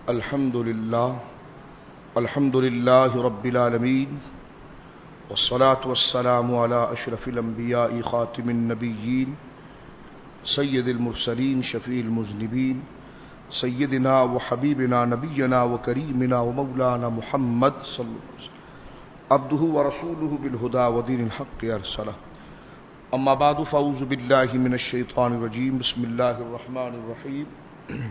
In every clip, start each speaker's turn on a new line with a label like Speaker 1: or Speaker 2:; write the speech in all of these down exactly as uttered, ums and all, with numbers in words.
Speaker 1: الحمد للہ الحمد للہ رب العالمین والصلاة والسلام علی اشرف الانبیاء خاتم النبیین سید المرسلین شفیع المذنبین سیدنا و حبیبنا نبینا و کریمنا و مولانا محمد صلی اللہ علیہ وسلم عبدہ و رسولہ بالہدی و دین الحق ارسلہ اما بعد فاعوذ باللہ من الشیطان الرجیم بسم اللہ الرحمن الرحیم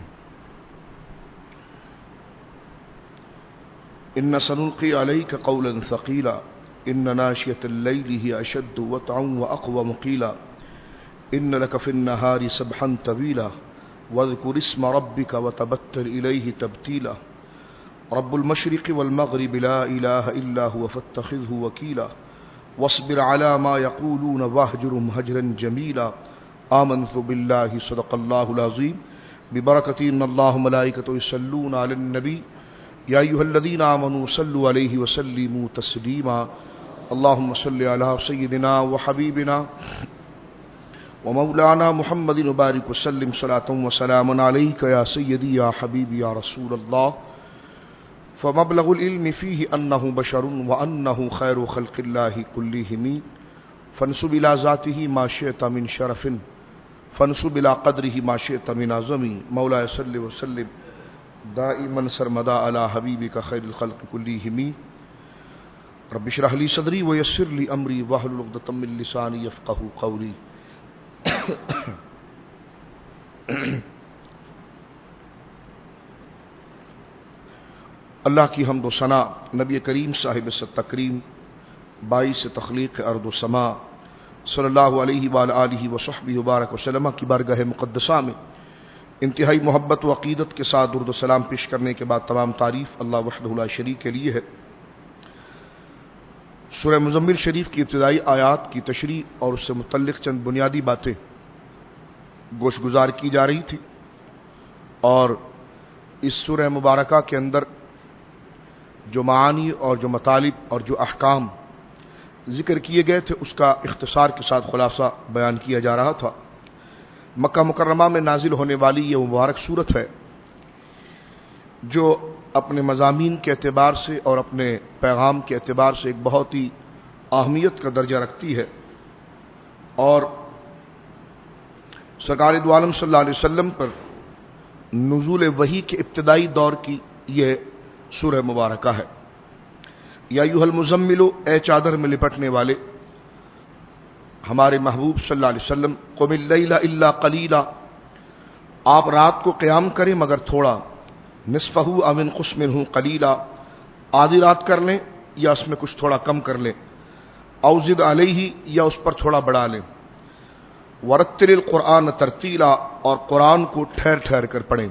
Speaker 1: ان سنلقی علیک قولا ثقیلا ان ناشئة اللیل ہی اشد وطعا واقوم قیلا ان لک فی النہار سبحا طویلا واذکر اسم ربک وتبتل الیہ تبتیلا رب المشرق والمغرب لا الہ الا هو فاتخذه وکیلا واصبر على ما يقولون واهجرهم هجرا جميلا آمنت بالله صدق الله العظيم ببركة ان الله ملائكته يصلون على النبي يا أيها الذين آمنوا صلوا عليه وسلموا تسليما اللهم صل على سيدنا وحبيبنا ومولانا محمد وبارك وسلم صلاة وسلاما عليك يا سيدي يا حبيبي يا رسول الله فمبلغ العلم فيه أنه بشر وأنه خير خلق الله كلهم فانسب إلى ذاته ما شئت من شرف فانسب إلى قدره ما شئت من عظم مولاي صل وسلم دائما سرمدا على حبيبك خير الخلق كلهم رب اشرح لي صدري ويسر لي أمري واحلل عقدة من لساني يفقهوا قولي اللہ کی حمد و ثنا نبی کریم صاحب تکریم باعث تخلیق ارض و سما صلی اللہ علیہ وآلہ وصحبہ وبارک وسلم کی بارگاہ مقدسہ میں انتہائی محبت و عقیدت کے ساتھ درود و سلام پیش کرنے کے بعد تمام تعریف اللہ وحدہ لا شریک کے لیے ہے۔ سورہ مزمل شریف کی ابتدائی آیات کی تشریح اور اس سے متعلق چند بنیادی باتیں گوش گزار کی جا رہی تھی، اور اس سورہ مبارکہ کے اندر جو معانی اور جو مطالب اور جو احکام ذکر کیے گئے تھے اس کا اختصار کے ساتھ خلاصہ بیان کیا جا رہا تھا۔ مکہ مکرمہ میں نازل ہونے والی یہ مبارک سورت ہے جو اپنے مضامین کے اعتبار سے اور اپنے پیغام کے اعتبار سے ایک بہت ہی اہمیت کا درجہ رکھتی ہے، اور سرکار دو عالم صلی اللہ علیہ وسلم پر نزول وحی کے ابتدائی دور کی یہ سورہ مبارکہ ہے۔ یا ایھا المزمل، اے چادر میں لپٹنے والے، ہمارے محبوب صلی اللہ علیہ وسلم، قم اللیل الا قلیلا، آپ رات کو قیام کریں مگر تھوڑا، نصفہ او انقص منہ قلیلا، آدھی رات کر لیں یا اس میں کچھ تھوڑا کم کر لیں، او زد علیہ، یا اس پر تھوڑا بڑھا لیں، ورتل القرآن ترتیلا، اور قرآن کو ٹھہر ٹھہر کر پڑھیں۔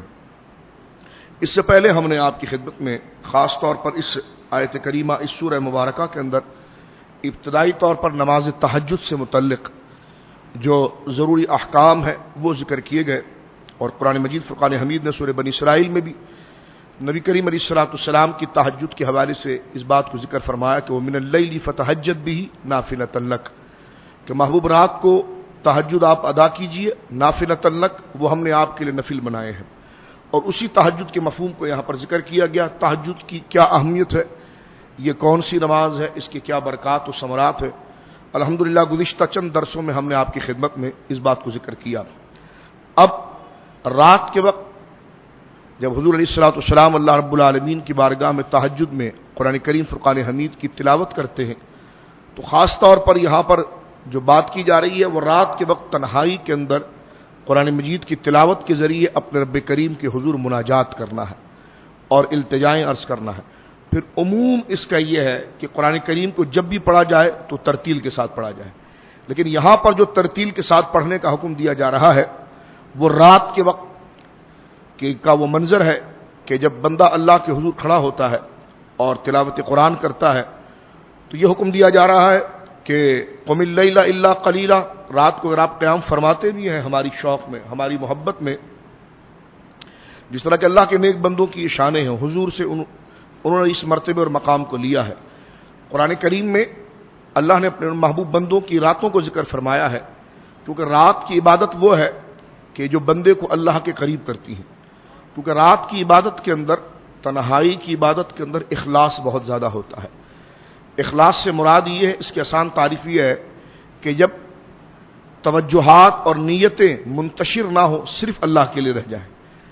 Speaker 1: اس سے پہلے ہم نے آپ کی خدمت میں خاص طور پر اس آیت کریمہ اس سورہ مبارکہ کے اندر ابتدائی طور پر نماز تہجد سے متعلق جو ضروری احکام ہے وہ ذکر کیے گئے، اور قرآن مجید فرقان حمید نے سورہ بنی اسرائیل میں بھی نبی کریم علیہ الصلوۃ والسلام کی تہجد کے حوالے سے اس بات کو ذکر فرمایا کہ وہ من اللیل فتہجد بہ نافلۃ لک، کہ محبوب رات کو تہجد آپ ادا کیجئے نافلۃ لک، وہ ہم نے آپ کے لیے نفل بنائے ہیں۔ اور اسی تہجد کے مفہوم کو یہاں پر ذکر کیا گیا، تہجد کی کیا اہمیت ہے، یہ کون سی نماز ہے، اس کے کیا برکات و ثمرات ہے۔ الحمدللہ گزشتہ چند درسوں میں ہم نے آپ کی خدمت میں اس بات کو ذکر کیا۔ اب رات کے وقت جب حضور علیہ الصلوۃ والسلام اللہ رب العالمین کی بارگاہ میں تہجد میں قرآن کریم فرقان حمید کی تلاوت کرتے ہیں، تو خاص طور پر یہاں پر جو بات کی جا رہی ہے وہ رات کے وقت تنہائی کے اندر قرآن مجید کی تلاوت کے ذریعے اپنے رب کریم کے حضور مناجات کرنا ہے اور التجائیں عرض کرنا ہے۔ پھر عموم اس کا یہ ہے کہ قرآن کریم کو جب بھی پڑھا جائے تو ترتیل کے ساتھ پڑھا جائے، لیکن یہاں پر جو ترتیل کے ساتھ پڑھنے کا حکم دیا جا رہا ہے وہ رات کے وقت کا وہ منظر ہے کہ جب بندہ اللہ کے حضور کھڑا ہوتا ہے اور تلاوت قرآن کرتا ہے تو یہ حکم دیا جا رہا ہے کہ قم اللیل الا قلیلا، رات کو اگر آپ قیام فرماتے بھی ہیں ہماری شوق میں، ہماری محبت میں، جس طرح کہ اللہ کے نیک بندوں کی شانیں ہیں، حضور سے ان انہوں نے اس مرتبے اور مقام کو لیا ہے۔ قرآن کریم میں اللہ نے اپنے محبوب بندوں کی راتوں کو ذکر فرمایا ہے، کیونکہ رات کی عبادت وہ ہے کہ جو بندے کو اللہ کے قریب کرتی ہے، کیونکہ رات کی عبادت کے اندر تنہائی کی عبادت کے اندر اخلاص بہت زیادہ ہوتا ہے. اخلاص سے مراد یہ ہے، اس کی آسان تعریف یہ ہے کہ جب توجہات اور نیتیں منتشر نہ ہو، صرف اللہ کے لیے رہ جائیں.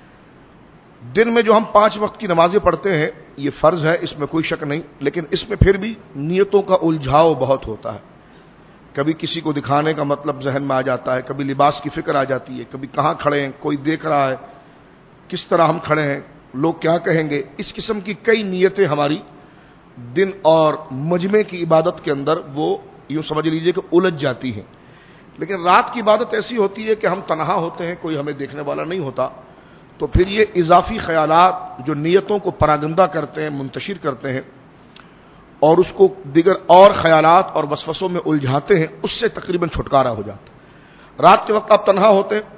Speaker 1: دن میں جو ہم پانچ وقت کی نمازیں پڑھتے ہیں یہ فرض ہے، اس میں کوئی شک نہیں، لیکن اس میں پھر بھی نیتوں کا الجھاؤ بہت ہوتا ہے. کبھی کسی کو دکھانے کا مطلب ذہن میں آ جاتا ہے، کبھی لباس کی فکر آ جاتی ہے، کبھی کہاں کھڑے ہیں، کوئی دیکھ رہا ہے، کس طرح ہم کھڑے ہیں، لوگ کیا کہیں گے. اس قسم کی کئی نیتیں ہماری دن اور مجمع کی عبادت کے اندر وہ یوں سمجھ لیجئے کہ الجھ جاتی ہیں. لیکن رات کی عبادت ایسی ہوتی ہے کہ ہم تنہا ہوتے ہیں، کوئی ہمیں دیکھنے والا نہیں ہوتا، تو پھر یہ اضافی خیالات جو نیتوں کو پراگندہ کرتے ہیں، منتشر کرتے ہیں اور اس کو دیگر اور خیالات اور وسوسوں میں الجھاتے ہیں، اس سے تقریباً چھٹکارا ہو جاتا ہے. رات کے وقت آپ تنہا ہوتے ہیں،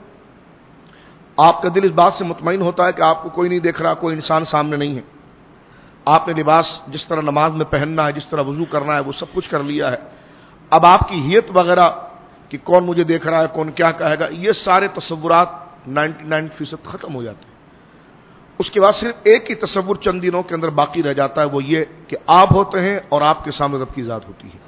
Speaker 1: آپ کا دل اس بات سے مطمئن ہوتا ہے کہ آپ کو کوئی نہیں دیکھ رہا، کوئی انسان سامنے نہیں ہے. آپ نے لباس جس طرح نماز میں پہننا ہے، جس طرح وضو کرنا ہے، وہ سب کچھ کر لیا ہے. اب آپ کی ہیت وغیرہ کہ کون مجھے دیکھ رہا ہے، کون کیا کہے گا، یہ سارے تصورات نائنٹی نائن فیصد ختم ہو جاتے ہیں. اس کے بعد صرف ایک ہی تصور چند دنوں کے اندر باقی رہ جاتا ہے، وہ یہ کہ آپ ہوتے ہیں اور آپ کے سامنے رب کی ذات ہوتی ہے.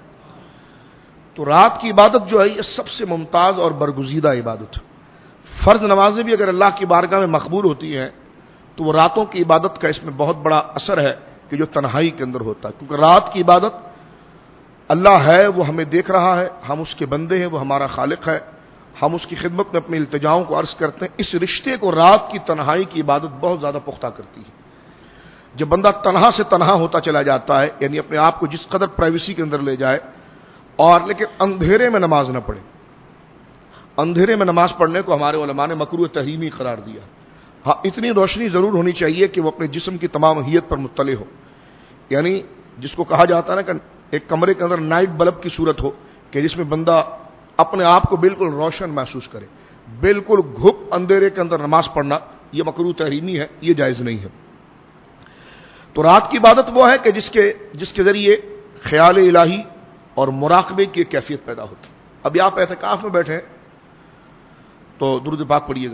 Speaker 1: تو رات کی عبادت جو ہے یہ سب سے ممتاز اور برگزیدہ عبادت ہے. فرض نمازیں بھی اگر اللہ کی بارگاہ میں مقبول ہوتی ہیں تو وہ راتوں کی عبادت کا اس میں بہت بڑا اثر ہے کہ جو تنہائی کے اندر ہوتا ہے. کیونکہ رات کی عبادت اللہ ہے، وہ ہمیں دیکھ رہا ہے، ہم اس کے بندے ہیں، وہ ہمارا خالق ہے، ہم اس کی خدمت میں اپنی التجاؤں کو عرض کرتے ہیں. اس رشتے کو رات کی تنہائی کی عبادت بہت زیادہ پختہ کرتی ہے. جب بندہ تنہا سے تنہا ہوتا چلا جاتا ہے، یعنی اپنے آپ کو جس قدر پرائیویسی کے اندر لے جائے، اور لیکن اندھیرے میں نماز نہ پڑھے. اندھیرے میں نماز پڑھنے کو ہمارے علماء نے مکروہ تحریمی قرار دیا. ہاں، اتنی روشنی ضرور ہونی چاہیے کہ وہ اپنے جسم کی تمام اہلیت پر مطلع ہو. یعنی جس کو کہا جاتا ہے نا کہ ایک کمرے کے اندر نائٹ بلب کی صورت ہو کہ جس میں بندہ اپنے آپ کو بالکل روشن محسوس کرے. بالکل گھپ اندھیرے کے اندر نماز پڑھنا یہ مکروہ تحریمی ہے، یہ جائز نہیں ہے. تو رات کی عبادت وہ ہے کہ جس کے جس کے ذریعے خیال الہی اور مراقبے کی کیفیت پیدا ہوتی. ابھی آپ اعتکاف میں بیٹھے ہیں تو درود پاک پڑھیے گا.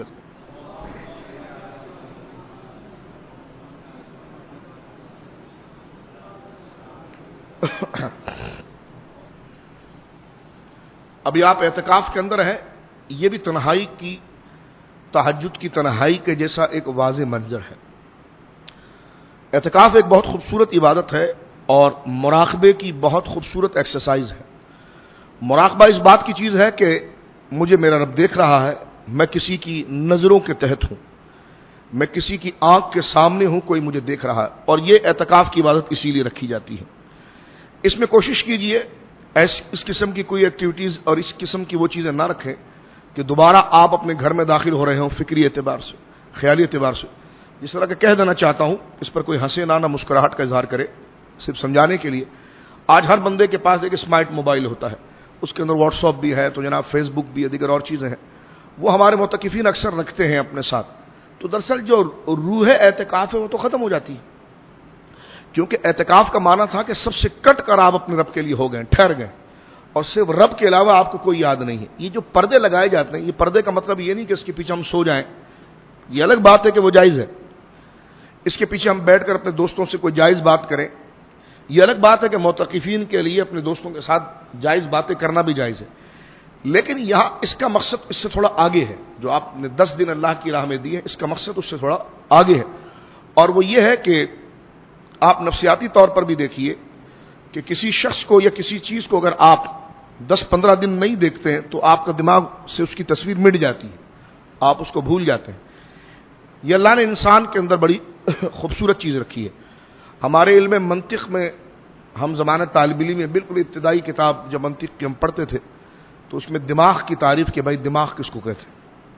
Speaker 1: ابھی آپ اعتکاف کے اندر ہیں، یہ بھی تنہائی کی، تہجد کی تنہائی کے جیسا ایک واضح منظر ہے. اعتکاف ایک بہت خوبصورت عبادت ہے اور مراقبے کی بہت خوبصورت ایکسرسائز ہے. مراقبہ اس بات کی چیز ہے کہ مجھے میرا رب دیکھ رہا ہے، میں کسی کی نظروں کے تحت ہوں، میں کسی کی آنکھ کے سامنے ہوں، کوئی مجھے دیکھ رہا ہے. اور یہ اعتکاف کی عبادت اسی لیے رکھی جاتی ہے. اس میں کوشش کیجئے اس قسم کی کوئی ایکٹیویٹیز اور اس قسم کی وہ چیزیں نہ رکھیں کہ دوبارہ آپ اپنے گھر میں داخل ہو رہے ہوں فکری اعتبار سے، خیالی اعتبار سے. جس طرح کہ کہہ دینا چاہتا ہوں، اس پر کوئی ہنسے نہ نہ مسکراہٹ کا اظہار کرے، صرف سمجھانے کے لیے. آج ہر بندے کے پاس ایک اسمارٹ موبائل ہوتا ہے، اس کے اندر واٹس ایپ بھی ہے، تو جناب فیس بک بھی ہے، دیگر اور چیزیں ہیں، وہ ہمارے معتکفین اکثر رکھتے ہیں اپنے ساتھ. تو دراصل جو روح اعتکاف ہے وہ تو ختم ہو جاتی ہے. کیونکہ اعتکاف کا معنی تھا کہ سب سے کٹ کر آپ اپنے رب کے لیے ہو گئے، ٹھہر گئے، اور صرف رب کے علاوہ آپ کو کوئی یاد نہیں ہے. یہ جو پردے لگائے جاتے ہیں، یہ پردے کا مطلب یہ نہیں کہ اس کے پیچھے ہم سو جائیں، یہ الگ بات ہے کہ وہ جائز ہے. اس کے پیچھے ہم بیٹھ کر اپنے دوستوں سے کوئی جائز بات کریں، یہ الگ بات ہے کہ معتکفین کے لیے اپنے دوستوں کے ساتھ جائز باتیں کرنا بھی جائز ہے. لیکن یہاں اس کا مقصد اس سے تھوڑا آگے ہے. جو آپ نے دس دن اللہ کی راہ میں دیے، اس کا مقصد اس سے تھوڑا آگے ہے. اور وہ یہ ہے کہ آپ نفسیاتی طور پر بھی دیکھیے کہ کسی شخص کو یا کسی چیز کو اگر آپ دس پندرہ دن نہیں دیکھتے ہیں تو آپ کا دماغ سے اس کی تصویر مٹ جاتی ہے، آپ اس کو بھول جاتے ہیں. یہ اللہ نے انسان کے اندر بڑی خوبصورت چیز رکھی ہے. ہمارے علم منطق میں ہم زمانہ طالب علم میں بالکل ابتدائی کتاب جب منطق کی ہم پڑھتے تھے تو اس میں دماغ کی تعریف کہ بھائی دماغ کس کو کہتے ہیں.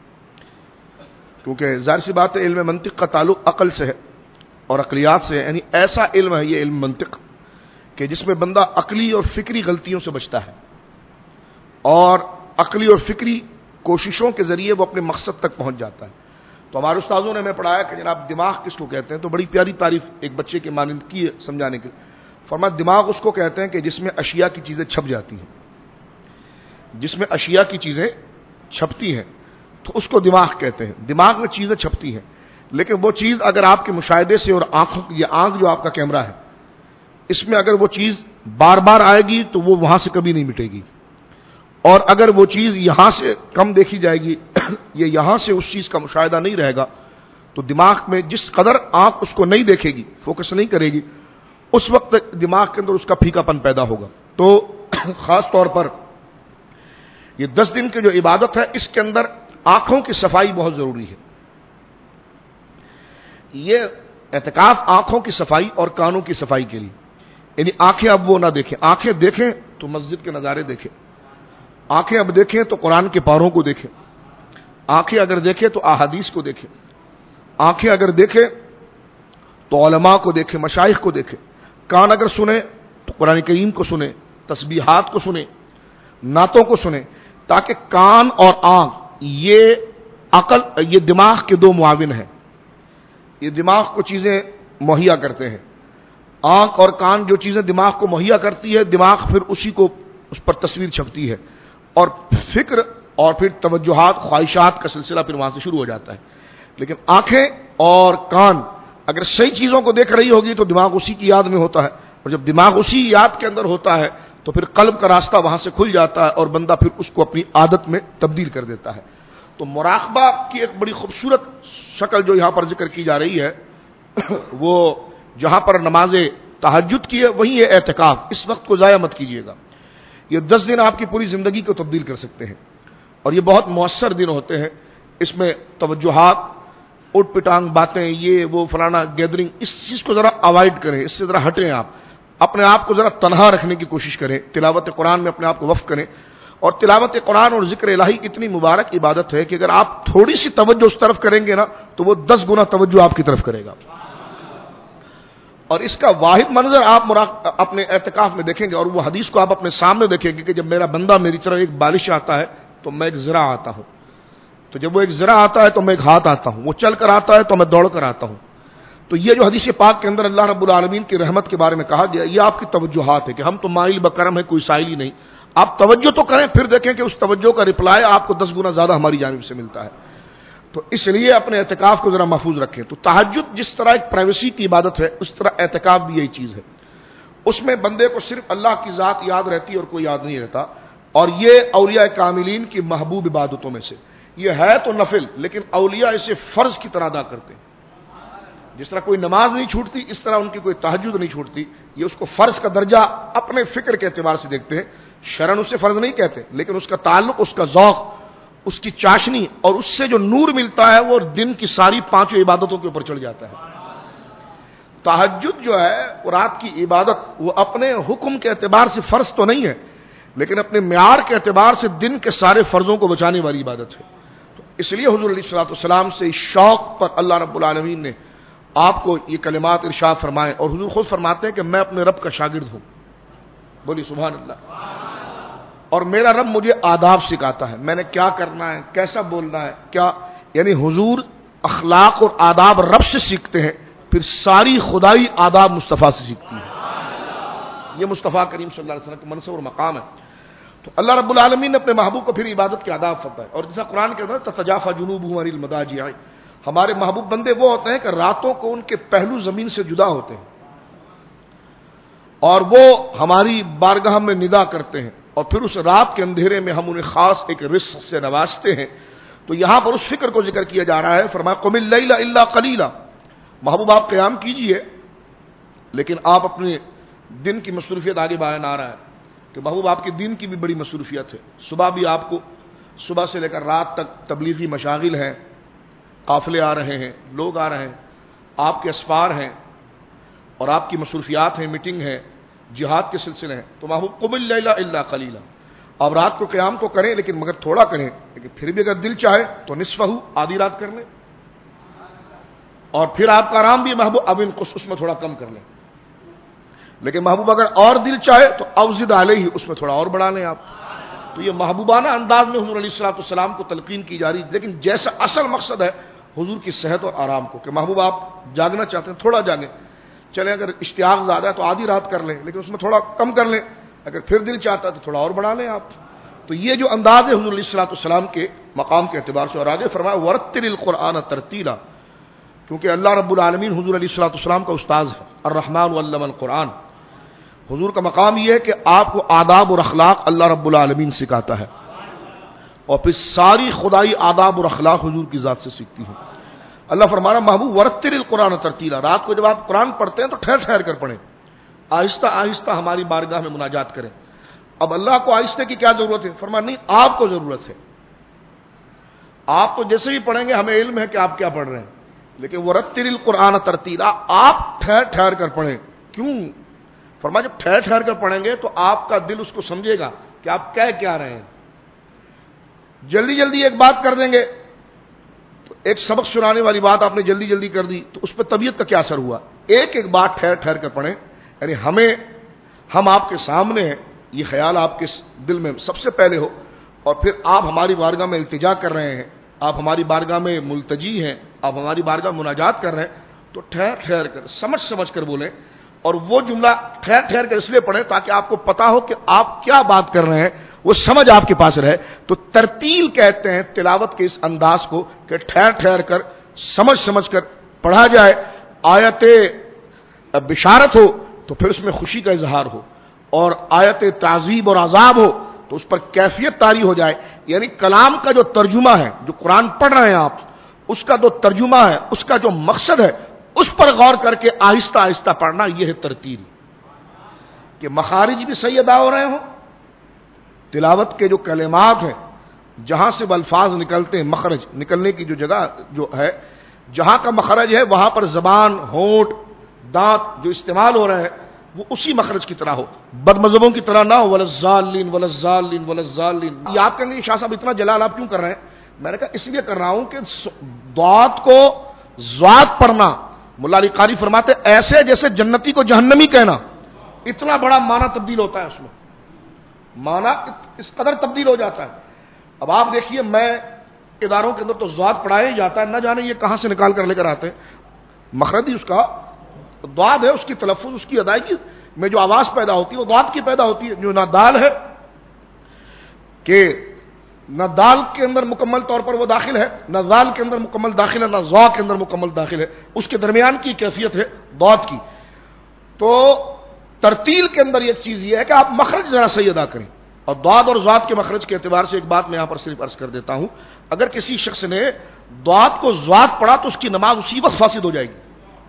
Speaker 1: کیونکہ ظاہر سی بات ہے علم منطق کا تعلق عقل سے ہے اور عقلیات سے ہے. یعنی ایسا علم ہے یہ علم منطق کہ جس میں بندہ عقلی اور فکری غلطیوں سے بچتا ہے، اور عقلی اور فکری کوششوں کے ذریعے وہ اپنے مقصد تک پہنچ جاتا ہے. تو ہمارے استاذوں نے ہمیں پڑھایا کہ جناب دماغ کس کو کہتے ہیں، تو بڑی پیاری تعریف ایک بچے کے مانند کی ہے سمجھانے کے. فرمایا دماغ اس کو کہتے ہیں کہ جس میں اشیاء کی چیزیں چھپ جاتی ہیں، جس میں اشیاء کی چیزیں چھپتی ہیں تو اس کو دماغ کہتے ہیں. دماغ میں چیزیں چھپتی ہیں، لیکن وہ چیز اگر آپ کے مشاہدے سے اور آنکھوں یہ آنکھ جو آپ کا کیمرہ ہے اس میں اگر وہ چیز بار بار آئے گی تو وہ وہاں سے کبھی نہیں مٹے گی، اور اگر وہ چیز یہاں سے کم دیکھی جائے گی یہ یہاں سے اس چیز کا مشاہدہ نہیں رہے گا تو دماغ میں جس قدر آنکھ اس کو نہیں دیکھے گی، فوکس نہیں کرے گی، اس وقت دماغ کے اندر اس کا پھیکا پن پیدا ہوگا۔ تو خاص طور پر یہ دس دن کی جو عبادت ہے اس کے اندر آنکھوں کی صفائی بہت ضروری ہے۔ یہ اعتکاف آنکھوں کی صفائی اور کانوں کی صفائی کے لیے، یعنی آنکھیں اب وہ نہ دیکھیں، آنکھیں دیکھیں تو مسجد کے نظارے دیکھیں، آنکھیں اب دیکھیں تو قرآن کے پاروں کو دیکھیں، آنکھیں اگر دیکھیں تو احادیث کو دیکھیں، آنکھیں اگر دیکھیں تو علماء کو دیکھیں، مشائخ کو دیکھیں، کان اگر سنیں تو قرآن کریم کو سنیں، تسبیحات کو سنیں، نعتوں کو سنیں، تاکہ کان اور آنکھ یہ عقل یہ دماغ کے دو معاون ہیں، یہ دماغ کو چیزیں مہیا کرتے ہیں۔ آنکھ اور کان جو چیزیں دماغ کو مہیا کرتی ہے، دماغ پھر اسی کو اس پر تصویر چھپتی ہے اور فکر اور پھر توجہات خواہشات کا سلسلہ پھر وہاں سے شروع ہو جاتا ہے۔ لیکن آنکھیں اور کان اگر صحیح چیزوں کو دیکھ رہی ہوگی تو دماغ اسی کی یاد میں ہوتا ہے، اور جب دماغ اسی یاد کے اندر ہوتا ہے تو پھر قلب کا راستہ وہاں سے کھل جاتا ہے اور بندہ پھر اس کو اپنی عادت میں تبدیل کر دیتا ہے۔ تو مراقبہ کی ایک بڑی خوبصورت شکل جو یہاں پر ذکر کی جا رہی ہے وہ جہاں پر نماز تہجد کی ہے وہیں ہے اعتکاف، اس وقت کو ضائع مت کیجیے گا۔ یہ دس دن آپ کی پوری زندگی کو تبدیل کر سکتے ہیں، اور یہ بہت مؤثر دن ہوتے ہیں۔ اس میں توجہات، اٹھ پٹانگ باتیں، یہ وہ فلانا گیدرنگ، اس چیز کو ذرا اوائڈ کریں، اس سے ذرا ہٹیں، آپ اپنے آپ کو ذرا تنہا رکھنے کی کوشش کریں، تلاوت قرآن میں اپنے آپ کو وقف کریں۔ اور تلاوت قرآن اور ذکر الہی اتنی مبارک عبادت ہے کہ اگر آپ تھوڑی سی توجہ اس طرف کریں گے نا تو وہ دس گنا توجہ آپ کی طرف کرے گا۔ اور اس کا واحد منظر آپ اپنے اعتکاف میں دیکھیں گے، اور وہ حدیث کو آپ اپنے سامنے دیکھیں گے کہ جب میرا بندہ میری طرف ایک بالش آتا ہے تو میں ایک ذرا آتا ہوں، تو جب وہ ایک ذرا آتا ہے تو میں ایک ہاتھ آتا ہوں، وہ چل کر آتا ہے تو میں دوڑ کر آتا ہوں۔ تو یہ جو حدیث پاک کے اندر اللہ رب العالمین کی رحمت کے بارے میں کہا گیا، یہ آپ کی توجہات ہے کہ ہم تو مائل بکرم ہے، کوئی سائل ہی نہیں۔ آپ توجہ تو کریں، پھر دیکھیں کہ اس توجہ کا رپلائی آپ کو دس گنا زیادہ ہماری جانب سے ملتا ہے۔ تو اس لیے اپنے اعتکاف کو ذرا محفوظ رکھیں۔ تو تہجد جس طرح ایک پرائیویسی کی عبادت ہے، اس طرح اعتکاف بھی یہی چیز ہے۔ اس میں بندے کو صرف اللہ کی ذات یاد رہتی ہے اور کوئی یاد نہیں رہتا، اور یہ اولیاء کاملین کی محبوب عبادتوں میں سے یہ ہے تو نفل، لیکن اولیاء اسے فرض کی طرح ادا کرتے ہیں۔ جس طرح کوئی نماز نہیں چھوٹتی اس طرح ان کی کوئی تہجد نہیں چھوٹتی، یہ اس کو فرض کا درجہ اپنے فکر کے اعتبار سے دیکھتے ہیں، شرعن اسے فرض نہیں کہتے، لیکن اس کا تعلق، اس کا ذوق، اس کی چاشنی اور اس سے جو نور ملتا ہے وہ دن کی ساری پانچوں عبادتوں کے اوپر چڑھ جاتا ہے۔ تہجد جو ہے وہ رات کی عبادت، وہ اپنے حکم کے اعتبار سے فرض تو نہیں ہے، لیکن اپنے معیار کے اعتبار سے دن کے سارے فرضوں کو بچانے والی عبادت ہے۔ تو اس لیے حضور علیہ الصلوۃ والسلام سے اس شوق پر اللہ رب العالمین نے آپ کو یہ کلمات ارشاد فرمائے، اور حضور خود فرماتے ہیں کہ میں اپنے رب کا شاگرد ہوں، بولی سبحان اللہ، اور میرا رب مجھے آداب سکھاتا ہے، میں نے کیا کرنا ہے، کیسا بولنا ہے، کیا، یعنی حضور اخلاق اور آداب رب سے سیکھتے ہیں، پھر ساری خدائی آداب مصطفیٰ سے سیکھتی ہے۔ یہ مصطفیٰ کریم صلی اللہ علیہ وسلم کا منصب اور مقام ہے۔ تو اللہ رب العالمین نے اپنے محبوب کو پھر عبادت کے آداب فرمائے، اور جیسا قرآن کے اندر تتجافى جنوبهم عن المضاجع، ہمارے محبوب بندے وہ ہوتے ہیں کہ راتوں کو ان کے پہلو زمین سے جدا ہوتے ہیں، اور وہ ہماری بارگاہ میں ندا کرتے ہیں، اور پھر اس رات کے اندھیرے میں ہم انہیں خاص ایک رزق سے نوازتے ہیں۔ تو یہاں پر اس فکر کو ذکر کیا جا رہا ہے، فرمایا قم اللیل الا قلیلا، محبوب آپ قیام کیجئے، لیکن آپ اپنے دن کی مصروفیت آگے بیان آ رہا ہے کہ محبوب آپ کے دن کی بھی بڑی مصروفیت ہے، صبح بھی آپ کو صبح سے لے کر رات تک تبلیغی مشاغل ہیں، قافلے آ رہے ہیں، لوگ آ رہے ہیں، آپ کے اسفار ہیں، اور آپ کی مصروفیات ہیں، میٹنگ ہے، جہاد کے سلسلے ہیں۔ تو محبوب قم اللیل الا قلیلا، آپ رات کو قیام تو کریں لیکن مگر تھوڑا کریں، لیکن پھر بھی اگر دل چاہے تو نصفہ آدھی رات کر لیں، اور پھر آپ کا آرام بھی محبوب اب ان کو اس میں تھوڑا کم کر لیں، لیکن محبوب اگر اور دل چاہے تو اوزد علیہ، اس میں تھوڑا اور بڑھا لیں آپ۔ تو یہ محبوبانہ انداز میں حضور علیہ الصلوۃ والسلام کو تلقین کی جا رہی، لیکن جیسا اصل مقصد ہے حضور کی صحت اور آرام کو، کہ محبوب آپ جاگنا چاہتے ہیں تھوڑا جاگیں، چلیں اگر اشتیاق زیادہ ہے تو آدھی رات کر لیں، لیکن اس میں تھوڑا کم کر لیں، اگر پھر دل چاہتا ہے تو تھوڑا اور بڑھا لیں آپ۔ تو یہ جو انداز ہے حضور علیہ الصلوۃ والسلام کے مقام کے اعتبار سے، اور آگے فرمایا ورتل القرآن ترتیلا، کیونکہ اللہ رب العالمین حضور علیہ الصلوۃ والسلام کا استاذ ہے، الرحمن علم القرآن. حضور کا مقام یہ ہے کہ آپ کو آداب اور اخلاق اللہ رب العالمین سکھاتا ہے، اور پھر ساری خدائی آداب اور اخلاق حضور کی ذات سے سیکھتی ہیں. اللہ فرما رہا محبوب ورتل القرآن ترتیلا، رات کو جب آپ قرآن پڑھتے ہیں تو ٹھہر ٹھہر کر پڑھیں، آہستہ آہستہ ہماری بارگاہ میں مناجات کریں. اب اللہ کو آہستہ کی کیا ضرورت ہے؟ فرمایا نہیں، آپ کو ضرورت ہے. آپ تو جیسے بھی پڑھیں گے ہمیں علم ہے کہ آپ کیا پڑھ رہے ہیں، لیکن ورتل القرآن ترتیلا، آپ ٹھہر ٹھہر کر پڑھیں. کیوں؟ فرمایا جب ٹھہر ٹھہر کر پڑھیں گے تو آپ کا دل اس کو سمجھے گا کہ آپ کہہ کیا رہے ہیں. جلدی جلدی ایک بات کر دیں گے، تو ایک سبق سنانے والی بات آپ نے جلدی جلدی کر دی تو اس پہ طبیعت کا کیا اثر ہوا. ایک ایک بات ٹھہر ٹھہر کر پڑھیں، یعنی ہمیں ہم آپ کے سامنے ہیں، یہ خیال آپ کے دل میں سب سے پہلے ہو، اور پھر آپ ہماری بارگاہ میں التجا کر رہے ہیں، آپ ہماری بارگاہ میں ملتجی ہیں، آپ ہماری بارگاہ میں مناجات کر رہے ہیں، تو ٹھہر ٹھہر کر سمجھ سمجھ کر بولیں. اور وہ جملہ ٹھہر ٹھہر کر اس لیے پڑھیں تاکہ آپ کو پتا ہو کہ آپ کیا بات کر رہے ہیں، وہ سمجھ آپ کے پاس رہے. تو ترتیل کہتے ہیں تلاوت کے اس انداز کو کہ ٹھہر ٹھہر کر سمجھ سمجھ کر پڑھا جائے. آیت بشارت ہو تو پھر اس میں خوشی کا اظہار ہو، اور آیت تعذیب اور عذاب ہو تو اس پر کیفیت طاری ہو جائے. یعنی کلام کا جو ترجمہ ہے، جو قرآن پڑھ رہے ہیں آپ، اس کا جو ترجمہ ہے، اس کا جو مقصد ہے، اس پر غور کر کے آہستہ آہستہ پڑھنا، یہ ہے ترتیل. کہ مخارج بھی صحیح ادا ہو رہے ہوں، تلاوت کے جو کلمات ہیں، جہاں سے الفاظ نکلتے ہیں، مخرج نکلنے کی جو جگہ جو ہے، جہاں کا مخرج ہے وہاں پر زبان، ہونٹ، دانت جو استعمال ہو رہے ہیں وہ اسی مخرج کی طرح ہو، بد مذہبوں کی طرح نہ ہو. وللضالین وللضالین وللضالین. یہ آپ کہیں گے شاہ صاحب اتنا جلال آپ کیوں کر رہے ہیں؟ میں نے کہا اس لیے کر رہا ہوں کہ ضاد کو ضاد پڑھنا، مولا علی قاری فرماتے ایسے جیسے جنتی کو جہنمی کہنا، اتنا بڑا معنی تبدیل ہوتا ہے، اس میں معنی اس قدر تبدیل ہو جاتا ہے. اب آپ دیکھیے، میں اداروں کے اندر تو ضاد پڑھایا ہی جاتا ہے، نہ جانے یہ کہاں سے نکال کر لے کر آتے ہیں. مخرج ہی اس کا ضاد ہے، اس کی تلفظ، اس کی ادائیگی میں جو آواز پیدا ہوتی ہے وہ ضاد کی پیدا ہوتی ہے. جو نہ دال ہے کہ نہ دال کے اندر مکمل طور پر وہ داخل ہے، نہ ذال کے اندر مکمل داخل ہے، نہ ضا کے اندر مکمل داخل ہے، اس کے درمیان کی کیفیت ہے ضاد کی. تو ترتیل کے اندر ایک چیز یہ ہے کہ آپ مخرج ذرا صحیح ادا کریں. اور ضاد اور ضاد کے مخرج کے اعتبار سے ایک بات میں یہاں پر صرف عرض کر دیتا ہوں، اگر کسی شخص نے ضاد کو ضاد پڑھا تو اس کی نماز اسی وقت فاسد ہو جائے گی.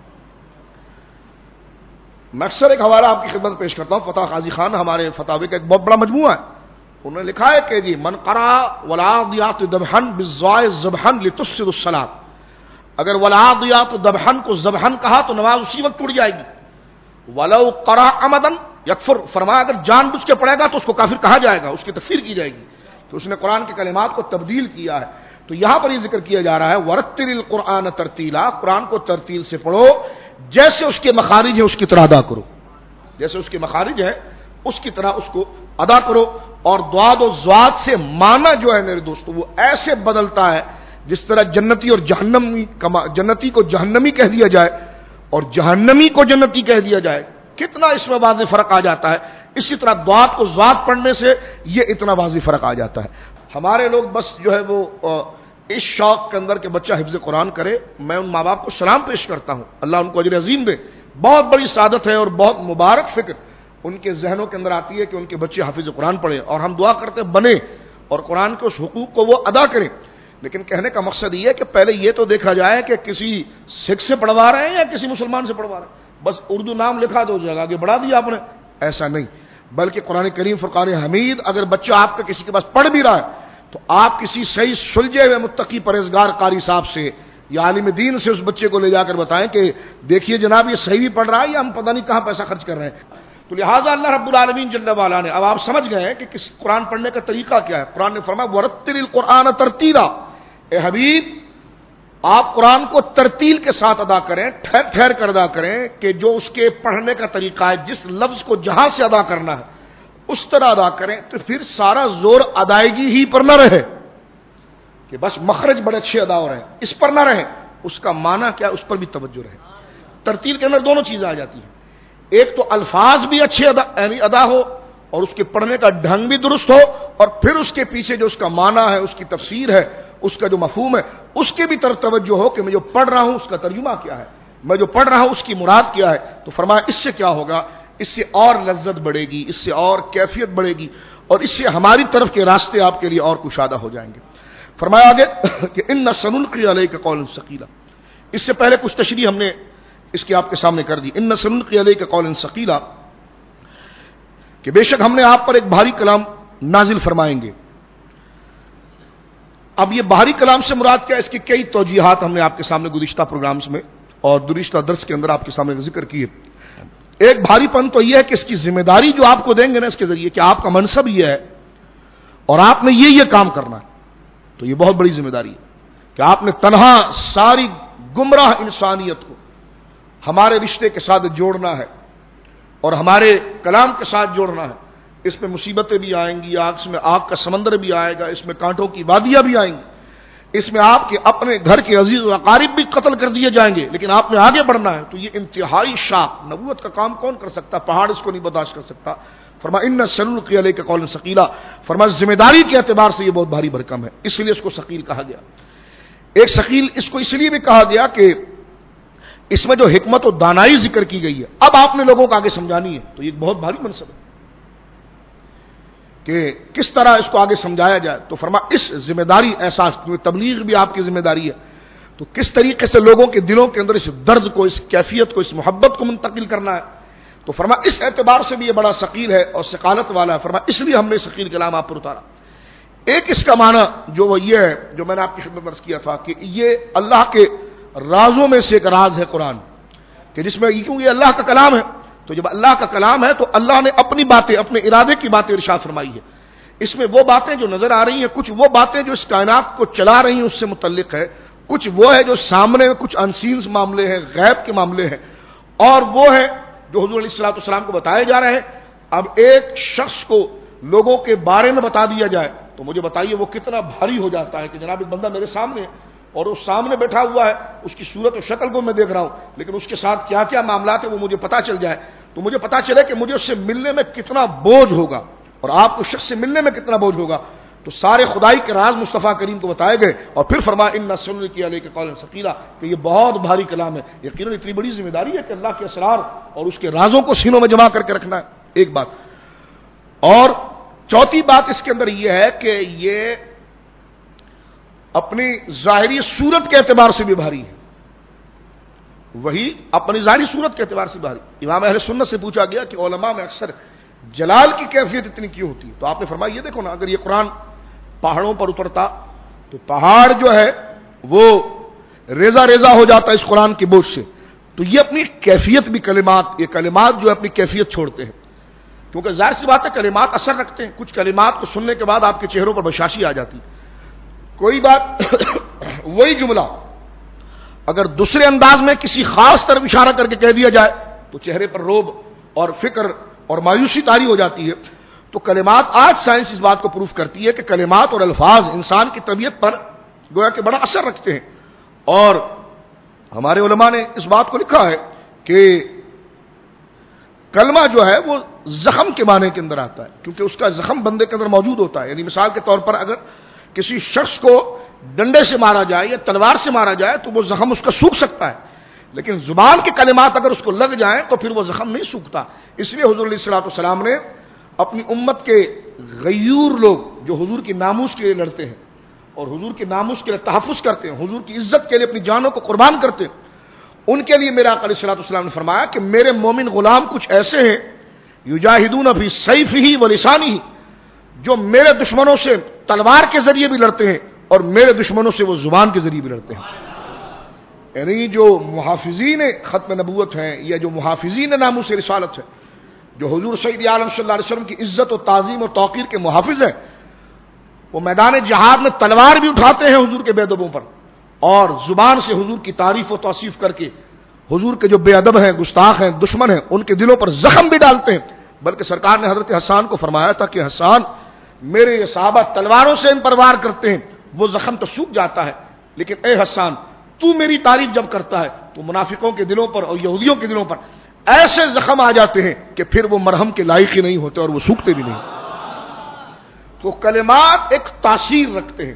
Speaker 1: میں اکثر ایک حوالہ آپ کی خدمت پیش کرتا ہوں، فتح قاضی خان ہمارے فتاوی کا ایک بہت بڑا مجموعہ ہے، انہوں نے لکھا ہے کہ جی من قرأ والعادیات ذبحا بالضاء ذبحا لتفسد الصلاۃ، اگر والعادیات ذبحا کو ذبحا کہا تو نماز اسی وقت ٹوٹ جائے گی. ولو قرأ عمدا یکفر، فرمایا اگر جان بوجھ کے پڑھے گا تو اس کو کافر کہا جائے گا، اس کی تکفیر کی جائے گی کہ اس نے قرآن کے کلمات کو تبدیل کیا ہے. تو یہاں پر یہ ذکر کیا جا رہا ہے ورتل القرآن ترتیلا، قرآن کو ترتیل سے پڑھو، جیسے اس کے مخارج ہیں اس کی طرح ادا کرو، جیسے اس کے مخارج ہیں اس کی طرح اس کو ادا کرو. اور ضاد و ضاد سے معنی جو ہے میرے دوستو وہ ایسے بدلتا ہے جس طرح جنتی اور جہنمی، جنتی کو جہنمی کہہ دیا جائے اور جہنمی کو جنتی کہہ دیا جائے، کتنا اس میں واضح فرق آ جاتا ہے. اسی طرح ضاد کو ضاد پڑھنے سے یہ اتنا واضح فرق آ جاتا ہے. ہمارے لوگ بس جو ہے وہ اس شوق کے اندر کہ بچہ حفظ قرآن کرے، میں ان ماں باپ کو سلام پیش کرتا ہوں، اللہ ان کو اجر عظیم دے. بہت بڑی سعادت ہے اور بہت مبارک فکر ان کے ذہنوں کے اندر آتی ہے کہ ان کے بچے حافظ قرآن پڑھیں، اور ہم دعا کرتے بنے اور قرآن کے اس حقوق کو وہ ادا کریں. لیکن کہنے کا مقصد یہ ہے کہ پہلے یہ تو دیکھا جائے کہ کسی سکھ سے پڑھوا رہے ہیں یا کسی مسلمان سے پڑھوا رہے ہیں، بس اردو نام لکھا دو جگہ آگے بڑھا دیا آپ نے، ایسا نہیں. بلکہ قرآن کریم فرقان حمید اگر بچہ آپ کا کسی کے پاس پڑھ بھی رہا ہے تو آپ کسی صحیح سلجھے ہوئے متقی پرہیزگار قاری صاحب سے یا عالم دین سے اس بچے کو لے جا کر بتائیں کہ دیکھیے جناب یہ صحیح بھی پڑھ رہا ہے یا ہم پتہ نہیں کہاں پیسہ خرچ کر رہے ہیں. تو لہٰذا اللہ رب العالمین جل وعلا نے، اب آپ سمجھ گئے ہیں کہ کس قرآن پڑھنے کا طریقہ کیا ہے. قرآن نے فرمایا ورتل القرآن ترتیلا، اے حبیب آپ قرآن کو ترتیل کے ساتھ ادا کریں، ٹھہر ٹھہر کر ادا کریں کہ جو اس کے پڑھنے کا طریقہ ہے، جس لفظ کو جہاں سے ادا کرنا ہے اس طرح ادا کریں. تو پھر سارا زور ادائیگی ہی پر نہ رہے کہ بس مخرج بڑے اچھے ادا ہو رہے ہیں، اس پر نہ رہے، اس کا معنی کیا اس پر بھی توجہ رہے. ترتیل کے اندر دونوں چیزیں آ جاتی ہیں، ایک تو الفاظ بھی اچھے ادا یعنی ادا ہو اور اس کے پڑھنے کا ڈھنگ بھی درست ہو، اور پھر اس کے پیچھے جو اس کا معنی ہے، اس کی تفسیر ہے، اس کا جو مفہوم ہے اس کے بھی طرف توجہ ہو کہ میں جو پڑھ رہا ہوں اس کا ترجمہ کیا ہے، میں جو پڑھ رہا ہوں اس کی مراد کیا ہے. تو فرمایا اس سے کیا ہوگا، اس سے اور لذت بڑھے گی، اس سے اور کیفیت بڑھے گی، اور اس سے ہماری طرف کے راستے آپ کے لیے اور کشادہ ہو جائیں گے. فرمایا آگے کہ ان سنلقی علیک قولا ثقیلا. اس سے پہلے کچھ تشریح ہم نے اس کی آپ کے سامنے کر دی. ان سنلقی علیک قولا ثقیلا کہ بے شک ہم نے آپ پر ایک بھاری کلام نازل فرمائیں گے. اب یہ بھاری کلام سے مراد کیا، اس کی کئی توجیحات ہم نے آپ کے سامنے گزشتہ پروگرامز میں اور گزشتہ درس کے اندر آپ کے سامنے ذکر کیے. ایک بھاری پن تو یہ ہے کہ اس کی ذمہ داری جو آپ کو دیں گے نا اس کے ذریعے کہ آپ کا منصب یہ ہے اور آپ نے یہ یہ کام کرنا ہے، تو یہ بہت بڑی ذمہ داری ہے کہ آپ نے تنہا ساری گمراہ انسانیت کو ہمارے رشتے کے ساتھ جوڑنا ہے اور ہمارے کلام کے ساتھ جوڑنا ہے. اس میں مصیبتیں بھی آئیں گی، آگ میں آگ کا سمندر بھی آئے گا، اس میں کانٹوں کی وادیاں بھی آئیں گی، اس میں آپ کے اپنے گھر کے عزیز و اقارب بھی قتل کر دیے جائیں گے، لیکن آپ نے آگے بڑھنا ہے. تو یہ انتہائی شاق نبوت کا کام کون کر سکتا، پہاڑ اس کو نہیں برداشت کر سکتا. فرمایا ان سنلقی علیک قولا ثقیلا، فرمایا ذمہ داری کے اعتبار سے یہ بہت بھاری بھرکم ہے، اس لیے اس کو ثقیل کہا گیا. ایک ثقیل اس کو اس لیے بھی کہا گیا کہ اس میں جو حکمت و دانائی ذکر کی گئی ہے اب آپ نے لوگوں کو آگے سمجھانی ہے، تو یہ بہت بھاری منصب ہے کہ کس طرح اس کو آگے سمجھایا جائے. تو فرمایا اس ذمہ داری احساس، تبلیغ بھی آپ کی ذمہ داری ہے، تو کس طریقے سے لوگوں کے دلوں کے اندر اس درد کو، اس کیفیت کو، اس محبت کو منتقل کرنا ہے. تو فرمایا اس اعتبار سے بھی یہ بڑا ثقیل ہے اور ثقالت والا ہے. فرمایا اس لیے ہم نے ثقیل کلام آپ پر اتارا. ایک اس کا معنی جو وہ یہ ہے جو میں نے آپ کی خدمت میں عرض کیا تھا کہ یہ اللہ کے رازوں میں سے ایک راز ہے قرآن، کہ جس میں کیونکہ یہ اللہ کا کلام ہے، تو جب اللہ کا کلام ہے تو اللہ نے اپنی باتیں، اپنے ارادے کی باتیں ارشاد فرمائی ہے. اس میں وہ باتیں جو نظر آ رہی ہیں، کچھ وہ باتیں جو اس کائنات کو چلا رہی ہیں اس سے متعلق ہے، کچھ وہ ہے جو سامنے میں کچھ انسینز معاملے ہیں، غیب کے معاملے ہیں، اور وہ ہے جو حضور علیہ الصلوۃ والسلام کو بتائے جا رہے ہیں. اب ایک شخص کو لوگوں کے بارے میں بتا دیا جائے تو مجھے بتائیے وہ کتنا بھاری ہو جاتا ہے کہ جناب ایک بندہ میرے سامنے ہے اور وہ سامنے بیٹھا ہوا ہے، اس کی صورت و شکل کو میں دیکھ رہا ہوں، لیکن اس کے ساتھ کیا کیا معاملات ہیں وہ مجھے پتا چل جائے، تو مجھے پتا چلے کہ مجھے اس سے ملنے میں کتنا بوجھ ہوگا اور آپ کو شخص سے ملنے میں کتنا بوجھ ہوگا. تو سارے خدائی کے راز مصطفیٰ کریم کو بتائے گئے اور پھر فرمایا ان سنلقی علیک قولا ثقیلا کہ یہ بہت بھاری کلام ہے. یقیناً اتنی بڑی ذمہ داری ہے کہ اللہ کے اسرار اور اس کے رازوں کو سینوں میں جمع کر کے رکھنا ہے. ایک بات. اور چوتھی بات اس کے اندر یہ ہے کہ یہ اپنی ظاہری صورت کے اعتبار سے بھی بھاری ہے. وہی اپنی ظاہری صورت کے اعتبار سے بھاری. امام اہل سنت سے پوچھا گیا کہ علماء میں اکثر جلال کی کیفیت اتنی کیوں ہوتی ہے؟ تو آپ نے فرمایا یہ دیکھو نا، اگر یہ قرآن پہاڑوں پر اترتا تو پہاڑ جو ہے وہ ریزہ ریزہ ہو جاتا اس قرآن کی بوجھ سے. تو یہ اپنی کیفیت بھی، کلمات، یہ کلمات جو ہے اپنی کیفیت چھوڑتے ہیں، کیونکہ ظاہر سی بات ہے کلمات اثر رکھتے ہیں. کچھ کلمات کو سننے کے بعد آپ کے چہروں پر بشاشی آ جاتی. کوئی بات وہی جملہ اگر دوسرے انداز میں کسی خاص طرف اشارہ کر کے کہہ دیا جائے تو چہرے پر روب اور فکر اور مایوسی طاری ہو جاتی ہے. تو کلمات، آج سائنس اس بات کو پروف کرتی ہے کہ کلمات اور الفاظ انسان کی طبیعت پر گویا کہ بڑا اثر رکھتے ہیں. اور ہمارے علماء نے اس بات کو لکھا ہے کہ کلمہ جو ہے وہ زخم کے معنی کے اندر آتا ہے، کیونکہ اس کا زخم بندے کے اندر موجود ہوتا ہے. یعنی مثال کے طور پر اگر کسی شخص کو ڈنڈے سے مارا جائے یا تلوار سے مارا جائے تو وہ زخم اس کا سوکھ سکتا ہے، لیکن زبان کے کلمات اگر اس کو لگ جائیں تو پھر وہ زخم نہیں سوکھتا. اس لیے حضور علیہ الصلوۃ والسلام نے اپنی امت کے غیور لوگ جو حضور کی ناموس کے لیے لڑتے ہیں اور حضور کی ناموس کے لیے تحفظ کرتے ہیں، حضور کی عزت کے لیے اپنی جانوں کو قربان کرتے ہیں، ان کے لیے میرے آقا علیہ الصلوۃ والسلام نے فرمایا کہ میرے مومن غلام کچھ ایسے ہیں یجاہدون فی سیفہ و لسانہ، جو میرے دشمنوں سے تلوار کے ذریعے بھی لڑتے ہیں اور میرے دشمنوں سے وہ زبان کے ذریعے بھی لڑتے ہیں. یعنی جو محافظین ختم نبوت ہیں یا جو محافظین ناموس رسالت ہے، جو حضور سید عالم صلی اللہ علیہ وسلم کی عزت و تعظیم و توقیر کے محافظ ہیں، وہ میدان جہاد میں تلوار بھی اٹھاتے ہیں حضور کے بے ادبوں پر اور زبان سے حضور کی تعریف و توصیف کر کے حضور کے جو بے ادب ہیں، گستاخ ہیں، دشمن ہیں، ان کے دلوں پر زخم بھی ڈالتے ہیں. بلکہ سرکار نے حضرت حسان کو فرمایا تھا کہ حسان، میرے یہ صحابہ تلواروں سے ان پر وار کرتے ہیں، وہ زخم تو سوکھ جاتا ہے، لیکن اے حسان تو میری تعریف جب کرتا ہے تو منافقوں کے دلوں پر اور یہودیوں کے دلوں پر ایسے زخم آ جاتے ہیں کہ پھر وہ مرہم کے لائق ہی نہیں ہوتے اور وہ سوکھتے بھی نہیں. تو کلمات ایک تاثیر رکھتے ہیں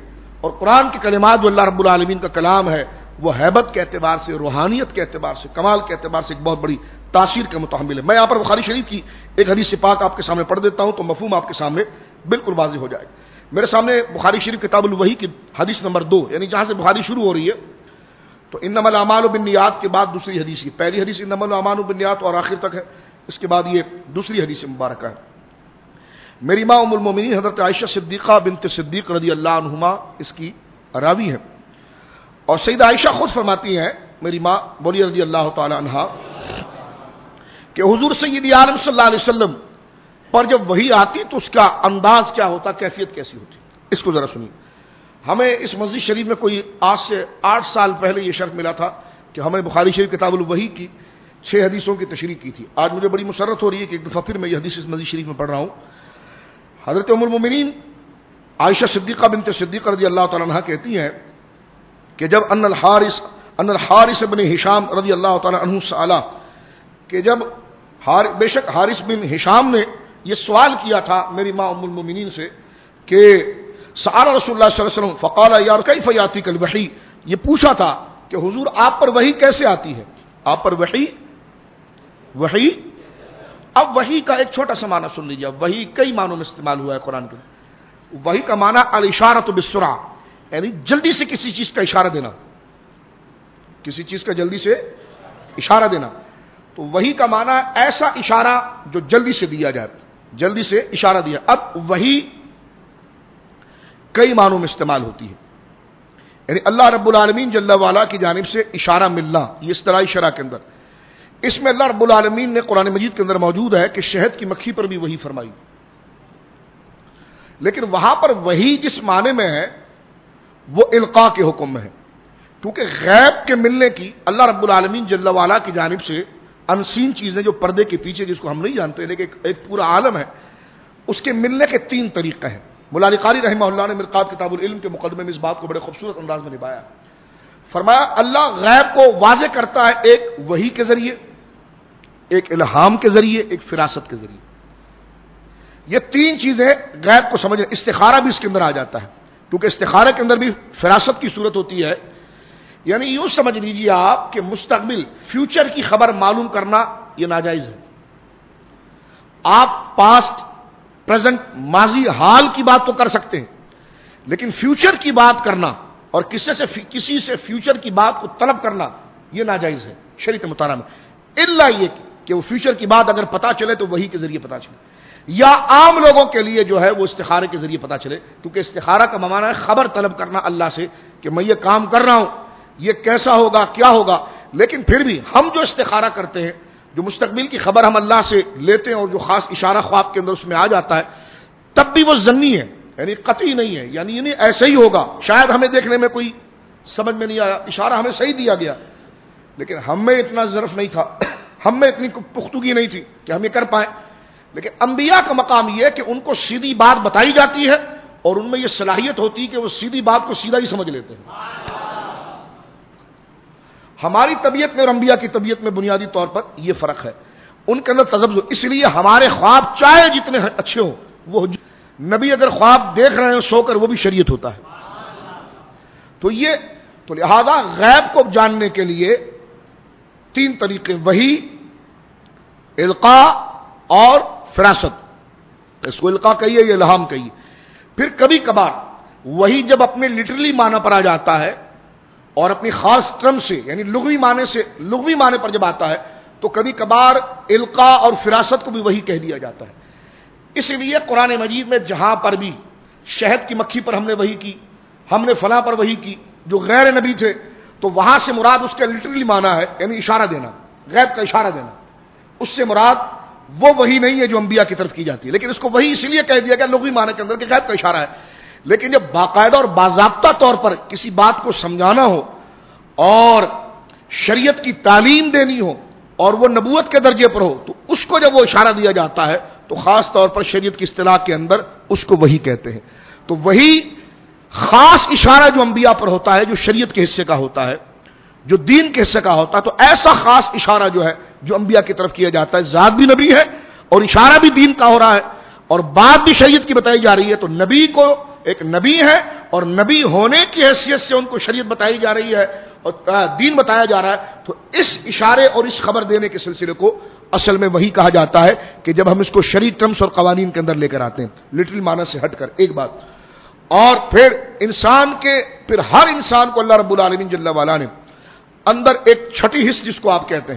Speaker 1: اور قرآن کے کلمات جو اللہ رب العالمین کا کلام ہے وہ ہیبت کے اعتبار سے، روحانیت کے اعتبار سے، کمال کے اعتبار سے ایک بہت بڑی تاثیر کا متحمل ہے۔ میں یہاں پر بخاری شریف کی ایک حدیث پاک آپ کے سامنے پڑھ دیتا ہوں تو مفہوم آپ کے سامنے بالکل واضح ہو جائے گا۔ میرے سامنے بخاری شریف کتاب الوحی کی حدیث نمبر دو، یعنی جہاں سے بخاری شروع ہو رہی ہے تو انما الاعمال بالنیات کے بعد دوسری حدیث ہے۔ پہلی حدیث انما الاعمال بالنیات اور آخر تک ہے، اس کے بعد یہ دوسری حدیث مبارکہ ہے۔ میری ماں ام المومنین حضرت عائشہ صدیقہ بنت صدیق رضی اللہ عنہما اس کی راوی ہیں، اور سیدہ عائشہ خود فرماتی ہیں، میری ماں بولی رضی اللہ تعالی عنہا، کہ حضور سیدی عالم صلی اللہ علیہ وسلم پر جب وحی آتی تو اس کا انداز کیا ہوتا، کیفیت کیسی ہوتی۔ اس کو ذرا سنیے۔ ہمیں اس مسجد شریف میں کوئی آج سے آٹھ سال پہلے یہ شرف ملا تھا کہ ہمیں بخاری شریف کتاب الوحی کی چھ حدیثوں کی تشریح کی تھی۔ آج مجھے بڑی مسرت ہو رہی ہے کہ ایک دفعہ پھر میں یہ حدیث اس مسجد شریف میں پڑھ رہا ہوں۔ حضرت ام المومنین عائشہ صدیقہ بنت صدیق رضی اللہ تعالی عنہ کہتی ہیں کہ جب ان الحارث ان الحارث بن ہشام رضی اللہ تعالی عنہ سالا، کہ جب بے شک حارث بن ہشام نے یہ سوال کیا تھا میری ماں ام المومنین سے کہ سأل رسول اللہ صلی اللہ علیہ وسلم فقال یا کیف یاتیک الوحی، یہ پوچھا تھا کہ حضور آپ پر وحی کیسے آتی ہے، آپ پر وحی وحی اب وحی کا ایک چھوٹا سا معنی سن لیجیے۔ وحی کئی معنوں میں استعمال ہوا ہے قرآن کے۔ وحی کا معنی الاشارۃ بالسرعہ، یعنی جلدی سے کسی چیز کا اشارہ دینا، کسی چیز کا جلدی سے اشارہ دینا۔ تو وحی کا معنی ایسا اشارہ جو جلدی سے دیا جائے، جلدی سے اشارہ دیا۔ اب وحی کئی معنوں میں استعمال ہوتی ہے، یعنی اللہ رب العالمین جل وعلا کی جانب سے اشارہ ملنا، یہ اصطلاحی شرح کے اندر۔ اس میں اللہ رب العالمین نے قرآن مجید کے اندر موجود ہے کہ شہد کی مکھی پر بھی وحی فرمائی، لیکن وہاں پر وحی جس معنی میں ہے وہ القاء کے حکم میں ہے، کیونکہ غیب کے ملنے کی اللہ رب العالمین جل وعلا کی جانب سے انسین چیزیں جو پردے کے پیچھے جس کو ہم نہیں جانتے لیکن ایک پورا عالم ہے، اس کے ملنے کے تین طریقے ہیں۔ مولا علی قاری رحمہ اللہ نے مرقات کتاب العلم کے مقدمے میں اس بات کو بڑے خوبصورت انداز میں نبھایا۔ فرمایا اللہ غیب کو واضح کرتا ہے ایک وحی کے ذریعے، ایک الہام کے ذریعے، ایک فراست کے ذریعے۔ یہ تین چیزیں غیب کو سمجھنا، استخارہ بھی اس کے اندر آ جاتا ہے، کیونکہ استخارہ کے اندر بھی فراست کی صورت ہوتی ہے، یعنی یوں سمجھ لیجیے آپ کہ مستقبل فیوچر کی خبر معلوم کرنا یہ ناجائز ہے۔ آپ پاسٹ، پریزنٹ، ماضی، حال کی بات تو کر سکتے ہیں، لیکن فیوچر کی بات کرنا اور کسی سے کسی سے فیوچر کی بات کو طلب کرنا یہ ناجائز ہے شریعت مطالعہ میں، الا یہ کہ وہ فیوچر کی بات اگر پتا چلے تو وحی کے ذریعے پتا چلے، یا عام لوگوں کے لیے جو ہے وہ استخارے کے ذریعے پتا چلے، کیونکہ استخارہ کا معنی ہے خبر طلب کرنا اللہ سے کہ میں یہ کام کر رہا ہوں، یہ کیسا ہوگا، کیا ہوگا۔ لیکن پھر بھی ہم جو استخارہ کرتے ہیں، جو مستقبل کی خبر ہم اللہ سے لیتے ہیں اور جو خاص اشارہ خواب کے اندر اس میں آ جاتا ہے، تب بھی وہ ظنی ہے، یعنی قطعی نہیں ہے، یعنی یعنی ایسے ہی ہوگا، شاید ہمیں دیکھنے میں کوئی سمجھ میں نہیں آیا، اشارہ ہمیں صحیح دیا گیا، لیکن ہم میں اتنا ظرف نہیں تھا، ہم میں اتنی پختگی نہیں تھی کہ ہم یہ کر پائیں۔ لیکن انبیاء کا مقام یہ ہے کہ ان کو سیدھی بات بتائی جاتی ہے اور ان میں یہ صلاحیت ہوتی ہے کہ وہ سیدھی بات کو سیدھا ہی سمجھ لیتے ہیں۔ ہماری طبیعت میں اور انبیاء کی طبیعت میں بنیادی طور پر یہ فرق ہے، ان کے اندر تذبذب، اس لیے ہمارے خواب چاہے جتنے اچھے ہوں، وہ نبی اگر خواب دیکھ رہے ہیں سو کر وہ بھی شریعت ہوتا ہے۔ تو یہ تو لہذا غیب کو جاننے کے لیے تین طریقے، وحی، القاء اور فراست۔ اس کو القاء کہیے یا الہام کہیے۔ پھر کبھی کبھار وحی جب اپنے لٹرلی معنی پر آ جاتا ہے اور اپنی خاص ٹرم سے یعنی لغوی معنی سے لغوی معنی پر جب آتا ہے تو کبھی کبھار القاء اور فراست کو بھی وحی کہہ دیا جاتا ہے۔ اس لیے قرآن مجید میں جہاں پر بھی شہد کی مکھی پر ہم نے وحی کی، ہم نے فلاں پر وحی کی جو غیر نبی تھے، تو وہاں سے مراد اس کا لٹرلی معنی ہے یعنی اشارہ دینا، غیب کا اشارہ دینا، اس سے مراد وہ وحی نہیں ہے جو انبیاء کی طرف کی جاتی ہے، لیکن اس کو وحی اس لیے کہہ دیا گیا لغوی معنی کے اندر کہ غیب کا اشارہ ہے۔ لیکن جب باقاعدہ اور باضابطہ طور پر کسی بات کو سمجھانا ہو اور شریعت کی تعلیم دینی ہو اور وہ نبوت کے درجے پر ہو تو اس کو جب وہ اشارہ دیا جاتا ہے تو خاص طور پر شریعت کی اصطلاح کے اندر اس کو وحی کہتے ہیں۔ تو وہی خاص اشارہ جو انبیاء پر ہوتا ہے، جو شریعت کے حصے کا ہوتا ہے، جو دین کے حصے کا ہوتا ہے، تو ایسا خاص اشارہ جو ہے جو انبیاء کی طرف کیا جاتا ہے، ذات بھی نبی ہے اور اشارہ بھی دین کا ہو رہا ہے اور بات بھی شریعت کی بتائی جا رہی ہے، تو نبی کو ایک نبی ہیں اور نبی ہونے کی حیثیت سے ان کو شریعت بتائی جا رہی ہے اور دین بتایا جا رہا ہے، تو اس اشارے اور اس خبر دینے کے سلسلے کو اصل میں وہی کہا جاتا ہے کہ جب ہم اس کو شرعی ٹرمز اور قوانین کے اندر لے کر آتے ہیں، لٹرل معنی سے ہٹ کر. ایک بات، اور پھر انسان کے پھر ہر انسان کو اللہ رب العالمین جل وعلا نے اندر ایک چھٹی حص جس کو آپ کہتے ہیں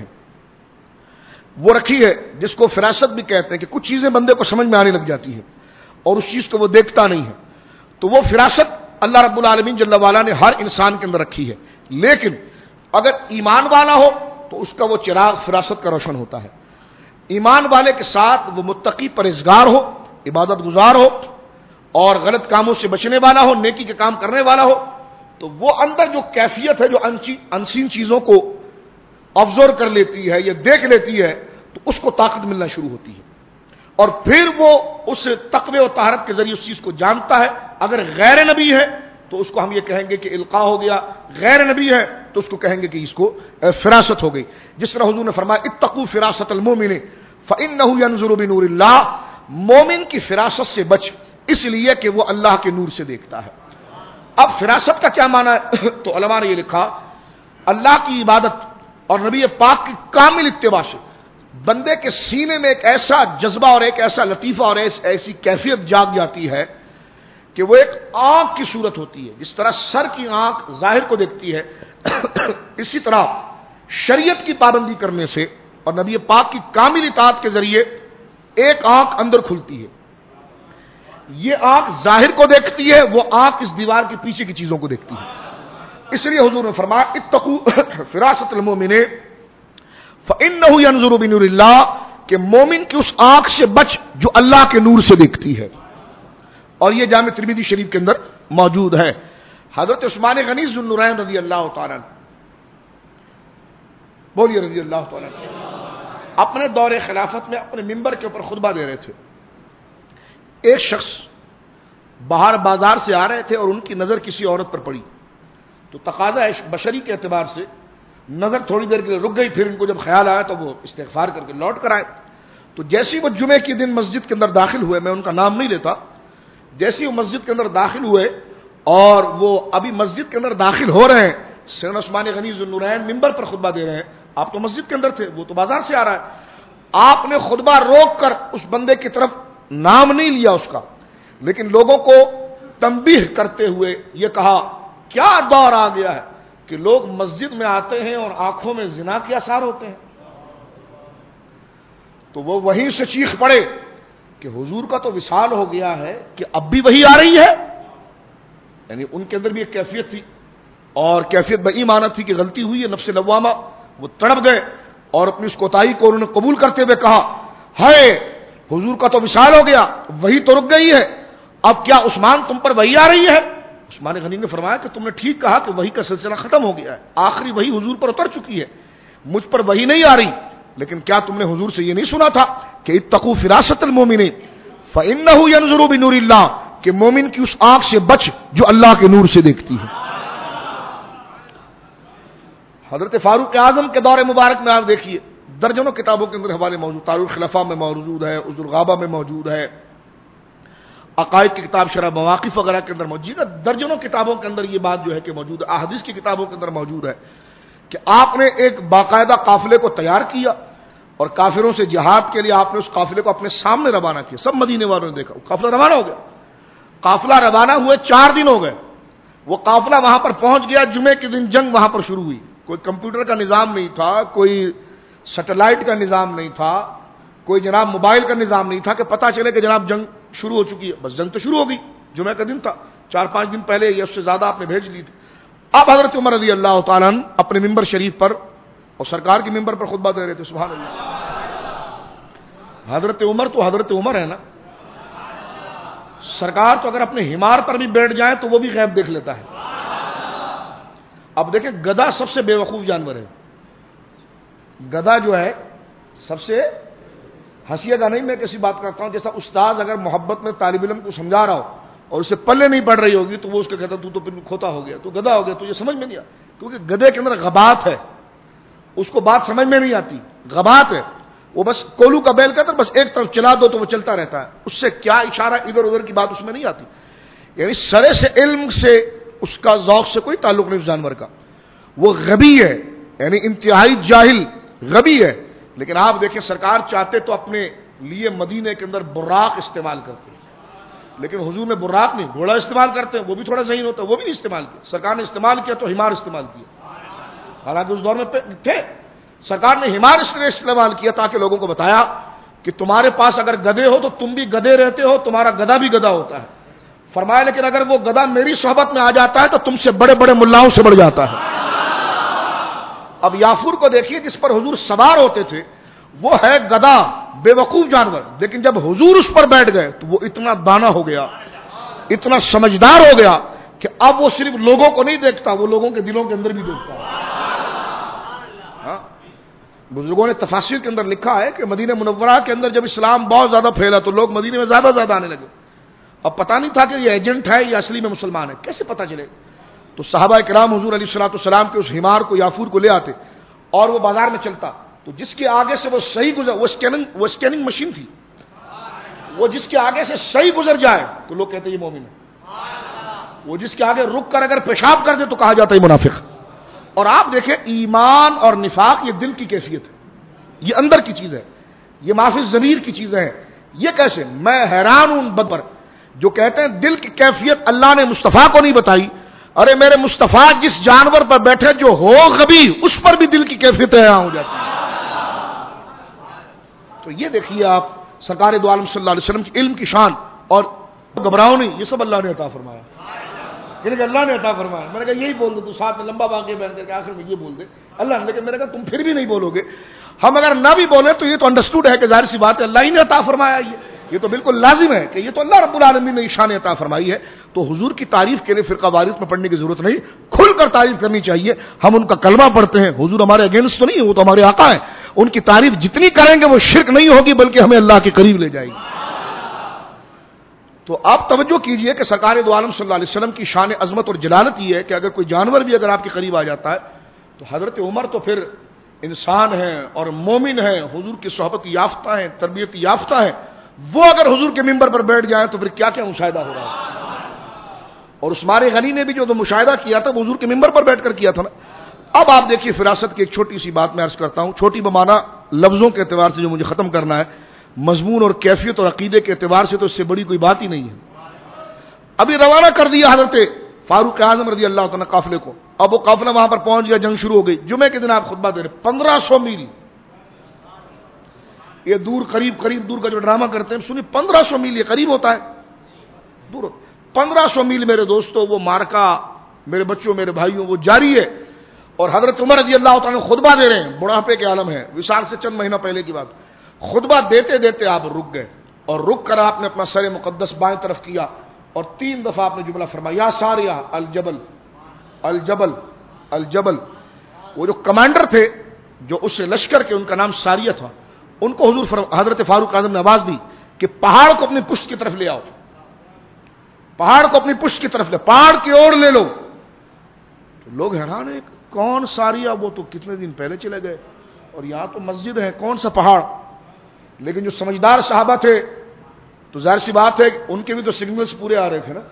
Speaker 1: وہ رکھی ہے، جس کو فراست بھی کہتے ہیں، کہ کچھ چیزیں بندے کو سمجھ میں آنے لگ جاتی ہیں اور اس چیز کو وہ دیکھتا نہیں ہے. تو وہ فراست اللہ رب العالمین جل وعلا نے ہر انسان کے اندر رکھی ہے، لیکن اگر ایمان والا ہو تو اس کا وہ چراغ فراست کا روشن ہوتا ہے. ایمان والے کے ساتھ وہ متقی پرہیزگار ہو، عبادت گزار ہو اور غلط کاموں سے بچنے والا ہو، نیکی کے کام کرنے والا ہو، تو وہ اندر جو کیفیت ہے جو انسین چیزوں کو آبزرو کر لیتی ہے یا دیکھ لیتی ہے، تو اس کو طاقت ملنا شروع ہوتی ہے اور پھر وہ اس تقوی و طہارت کے ذریعے اس چیز کو جانتا ہے. اگر غیر نبی ہے تو اس کو ہم یہ کہیں گے کہ القاء ہو گیا، غیر نبی ہے تو اس کو کہیں گے کہ اس کو فراست ہو گئی. جس طرح حضور نے فرمایا اتقوا فراست المؤمن فانه ينظر بنور اللہ، مومن کی فراست سے بچ اس لیے کہ وہ اللہ کے نور سے دیکھتا ہے. اب فراست کا کیا معنی ہے؟ تو علماء نے یہ لکھا، اللہ کی عبادت اور نبی پاک کی کامل اتباع سے بندے کے سینے میں ایک ایسا جذبہ اور ایک ایسا لطیفہ اور ایسی کیفیت جاگ جاتی ہے کہ وہ ایک آنکھ کی صورت ہوتی ہے. جس طرح سر کی آنکھ ظاہر کو دیکھتی ہے، اسی طرح شریعت کی پابندی کرنے سے اور نبی پاک کی کامل اطاعت کے ذریعے ایک آنکھ اندر کھلتی ہے. یہ آنکھ ظاہر کو دیکھتی ہے، وہ آنکھ اس دیوار کے پیچھے کی چیزوں کو دیکھتی ہے. اس لیے حضور نے فرمایا اتقوا فراست المؤمن فانه ينظر بنور اللہ، کہ مومن کی اس آنکھ سے بچ جو اللہ کے نور سے دیکھتی ہے. اور یہ جامع ترمذی شریف کے اندر موجود ہے. حضرت عثمان غنی ذو النورین رضی اللہ تعالیٰ عنہ، بولیے رضی اللہ تعالیٰ عنہ، اپنے دور خلافت میں اپنے ممبر کے اوپر خطبہ دے رہے تھے. ایک شخص باہر بازار سے آ رہے تھے اور ان کی نظر کسی عورت پر پڑی، تو تقاضا بشری کے اعتبار سے نظر تھوڑی دیر کے لیے رک گئی. پھر ان کو جب خیال آیا تو وہ استغفار کر کے لوٹ کر آئے. تو جیسی وہ جمعے کے دن مسجد کے اندر داخل ہوئے، میں ان کا نام نہیں لیتا، جیسی وہ مسجد کے اندر داخل ہوئے اور وہ ابھی مسجد کے اندر داخل ہو رہے ہیں، سیدنا عثمان غنی ذو النورین ممبر پر خطبہ دے رہے ہیں. آپ تو مسجد کے اندر تھے، وہ تو بازار سے آ رہا ہے. آپ نے خطبہ روک کر اس بندے کی طرف نام نہیں لیا اس کا، لیکن لوگوں کو تنبیہ کرتے ہوئے یہ کہا، کیا دور آ گیا ہے کہ لوگ مسجد میں آتے ہیں اور آنکھوں میں زنا کے اثار ہوتے ہیں. تو وہ وہیں سے چیخ پڑے کہ حضور کا تو وصال ہو گیا ہے کہ اب بھی وہی آ رہی ہے. یعنی ان کے اندر بھی ایک کیفیت تھی اور کیفیت بےایمانت تھی کہ غلطی ہوئی ہے، نفس لوامہ. وہ تڑپ گئے اور اپنی اس کوتاہی کو انہوں نے قبول کرتے ہوئے کہا، ہے حضور کا تو وصال ہو گیا، وہی تو رک گئی ہے، اب کیا عثمان تم پر وہی آ رہی ہے؟ عثمان غنی نے فرمایا کہ تم نے ٹھیک کہا کہ وہی کا سلسلہ ختم ہو گیا ہے، آخری وہی حضور پر اتر چکی ہے، مجھ پر وہی نہیں آ رہی. لیکن کیا تم نے حضور سے یہ نہیں سنا تھا کہ اتقوا فراست المؤمن فانه ينظر بنور اللہ، کہ مومن کی اس آنکھ سے بچ جو اللہ کے نور سے دیکھتی ہے. حضرت فاروق اعظم کے دور مبارک میں آپ دیکھیے درجنوں کتابوں کے اندر حوالے موجود، تاریخ الخلفاء میں موجود ہے، عذر الغابہ میں موجود ہے، عقائد کی کتاب شرح مواقف وغیرہ کے اندر موجود ہے. درجنوں کتابوں کے اندر یہ بات جو ہے کہ موجود ہے، احادیث کی کتابوں کے اندر موجود ہے کہ آپ نے ایک باقاعدہ قافلے کو تیار کیا اور کافروں سے جہاد کے لیے آپ نے اس قافلے کو اپنے سامنے روانہ کیا. سب مدینے والوں نے دیکھا، وہ قافلہ روانہ ہو گیا. قافلہ روانہ ہوئے چار دن ہو گئے، وہ قافلہ وہاں پر پہنچ گیا. جمعے کے دن جنگ وہاں پر شروع ہوئی. کوئی کمپیوٹر کا نظام نہیں تھا، کوئی سیٹلائٹ کا نظام نہیں تھا، کوئی جناب موبائل کا نظام نہیں تھا کہ پتہ چلے کہ جناب جنگ شروع ہو چکی ہے. بس جنگ تو شروع ہو گئی. جمعہ کا دن تھا، چار پانچ دن پہلے یا اس سے زیادہ آپ نے بھیج لی تھی. اب حضرت عمر رضی اللہ تعالیٰ عنہ اپنے ممبر شریف پر اور سرکار کی ممبر پر خطبہ دے رہے تھے. سبحان اللہ. حضرت عمر تو حضرت عمر ہے نا. سرکار تو اگر اپنے ہمار پر بھی بیٹھ جائیں تو وہ بھی غیب دیکھ لیتا ہے. اب دیکھیں گدھا سب سے بے وقوف جانور ہے. گدھا جو ہے سب سے، ہنسیے گا نہیں میں کسی بات کرتا ہوں، جیسا استاد اگر محبت میں طالب علم کو سمجھا رہا ہو اور اسے پلے نہیں پڑ رہی ہوگی تو وہ اس کو کہتا تو تو پھر کھوتا ہو گیا، تو گدھا ہو گیا، تو یہ سمجھ میں نہیں آتا. کیونکہ گدھے کے اندر غبات ہے، اس کو بات سمجھ میں نہیں آتی، غبات ہے. وہ بس کولو کا بیل کہتا ہے، بس ایک طرف چلا دو تو وہ چلتا رہتا ہے، اس سے کیا اشارہ ادھر ادھر کی بات اس میں نہیں آتی. یعنی سرے سے علم سے اس کا ذوق سے کوئی تعلق نہیں اس جانور کا. وہ غبی ہے, یعنی انتہائی جاہل غبی ہے. لیکن آپ دیکھیں سرکار چاہتے تو اپنے لیے مدینے کے اندر براق استعمال کرتے, لیکن حضور نے براق نہیں, گھوڑا استعمال کرتے ہیں, وہ بھی تھوڑا ذہین ہوتا ہے, وہ بھی نہیں استعمال کیا. سرکار نے استعمال کیا تو ہمار استعمال کیا. حالانکہ اس دور میں تھے. سرکار نے ہمار اس لیے استعمال کیا تاکہ لوگوں کو بتایا کہ تمہارے پاس اگر گدھے ہو تو تم بھی گدھے رہتے ہو, تمہارا گدھا بھی گدھا ہوتا ہے. فرمایا لیکن اگر وہ گدھا میری صحبت میں آ جاتا ہے تو تم سے بڑے بڑے ملاؤں سے بڑھ جاتا ہے. اب یافور کو دیکھیے جس پر حضور سوار ہوتے تھے, وہ ہے گدھا, بے وقوف جانور, لیکن جب حضور اس پر بیٹھ گئے تو وہ اتنا دانا ہو گیا, اتنا سمجھدار ہو گیا کہ اب وہ صرف لوگوں کو نہیں دیکھتا, وہ لوگوں کے دلوں کے اندر بھی دیکھتا ہے. ہاں, بزرگوں نے تفاسیر کے اندر لکھا ہے کہ مدینہ منورہ کے اندر جب اسلام بہت زیادہ پھیلا تو لوگ مدینے میں زیادہ زیادہ آنے لگے. اب پتہ نہیں تھا کہ یہ ایجنٹ ہے یا اصلی میں مسلمان ہے, کیسے پتہ چلے؟ تو صحابہ کرام حضور علیہ الصلوۃ والسلام کے اس ہمار کو یافور کو لے آتے اور وہ بازار میں چلتا, تو جس کے آگے سے وہ صحیح گزر, وہ اسکیننگ وہ اسکیننگ مشین تھی, وہ جس کے آگے سے صحیح گزر جائے تو لوگ کہتے یہ مومن ہے. وہ جس کے آگے رک کر اگر پیشاب کر دے تو کہا جاتا ہے منافق. اور آپ دیکھیں ایمان اور نفاق یہ دل کی کیفیت ہے, یہ اندر کی چیز ہے, یہ معافی ضمیر کی چیزیں ہیں. یہ کیسے؟ میں حیران ہوں بد پر جو کہتے ہیں دل کی کیفیت اللہ نے مصطفیٰ کو نہیں بتائی. ارے میرے مصطفیٰ جس جانور پر بیٹھے جو ہو غبی, اس پر بھی دل کی کیفیتیں یہاں ہو جاتی ہیں. تو یہ دیکھیے آپ سرکار دو عالم صلی اللہ علیہ وسلم کی علم کی شان, اور گھبراؤ نہیں, یہ سب اللہ نے عطا فرمایا. کہ اللہ نے عطا فرمایا. میں نے کہا یہی بول دو, تو ساتھ میں لمبا واقعہ بیان کر کے آخر میں یہ بول دے اللہ نے. کہ میں نے کہا تم پھر بھی نہیں بولو گے. ہم اگر نہ بھی بولیں تو یہ تو انڈرسٹوڈ ہے کہ ظاہر سی بات ہے اللہ ہی نے عطا فرمایا. یہ یہ تو بالکل لازم ہے کہ یہ تو اللہ رب العالمین نے شان عطا فرمائی ہے. تو حضور کی تعریف کے لیے فرقہ وارث میں پڑھنے کی ضرورت نہیں, کھل کر تعریف کرنی چاہیے. ہم ان کا کلمہ پڑھتے ہیں, حضور ہمارے اگینسٹ تو نہیں, وہ تو ہمارے آقا ہیں. ان کی تعریف جتنی کریں گے وہ شرک نہیں ہوگی بلکہ ہمیں اللہ کے قریب لے جائے گی. تو آپ توجہ کیجئے کہ سرکار دو عالم صلی اللہ علیہ وسلم کی شان عظمت اور جلالت یہ ہے کہ اگر کوئی جانور بھی اگر آپ کے قریب آ جاتا ہے تو حضرت عمر تو پھر انسان ہیں اور مومن ہیں, حضور کی صحبت یافتہ ہیں, تربیت یافتہ ہیں. وہ اگر حضور کے ممبر پر بیٹھ جائیں تو پھر کیا کیا مشاہدہ ہو رہا ہے. اور عثمان غنی نے بھی جو مشاہدہ کیا تھا وہ حضور کے ممبر پر بیٹھ کر کیا تھا نا. اب آپ دیکھیے فراست کی ایک چھوٹی سی بات میں عرض کرتا ہوں, چھوٹی بمانا لفظوں کے اعتبار سے جو مجھے ختم کرنا ہے, مضمون اور کیفیت اور عقیدے کے اعتبار سے تو اس سے بڑی کوئی بات ہی نہیں ہے. ابھی روانہ کر دیا حضرت فاروق اعظم رضی اللہ عنہ قافلے کو. اب وہ قافلہ وہاں پر پہنچ گیا, جنگ شروع ہو گئی. جمعے کے دن آپ خطبہ دے رہے, پندرہ سو میل, یہ دور قریب قریب دور کا جو ڈرامہ کرتے ہیں سنی, پندرہ سو میل یہ قریب ہوتا ہے دور, پندرہ سو میل میرے دوستوں وہ مارکا, میرے بچوں میرے بھائیوں, وہ جاری ہے. اور حضرت عمر رضی اللہ تعالیٰ خطبہ دے رہے ہیں, بڑھاپے کے عالم ہے, وصال سے چند مہینہ پہلے کی بات. خطبہ دیتے دیتے آپ رک گئے, اور رک کر آپ نے اپنا سر مقدس بائیں طرف کیا اور تین دفعہ آپ نے جملہ فرمایا, یا ساریہ الجبل الجبل الجبل. وہ جو کمانڈر تھے جو اس سے لشکر کے, ان کا نام ساریہ تھا, ان کو حضور فرم... حضرت فاروق اعظم نے آواز دی کہ پہاڑ کو اپنی پشت کی طرف لے آؤ, پہاڑ کو اپنی پشت کی طرف لے, پہاڑ کی اور لے لو. تو لوگ حیران ہیں, کون ساریہ, وہ تو کتنے دن پہلے چلے گئے, اور یہاں تو مسجد ہے, کون سا پہاڑ. لیکن جو سمجھدار صحابہ تھے تو ظاہر سی بات ہے ان کے بھی تو سگنلز پورے آ رہے تھے نا,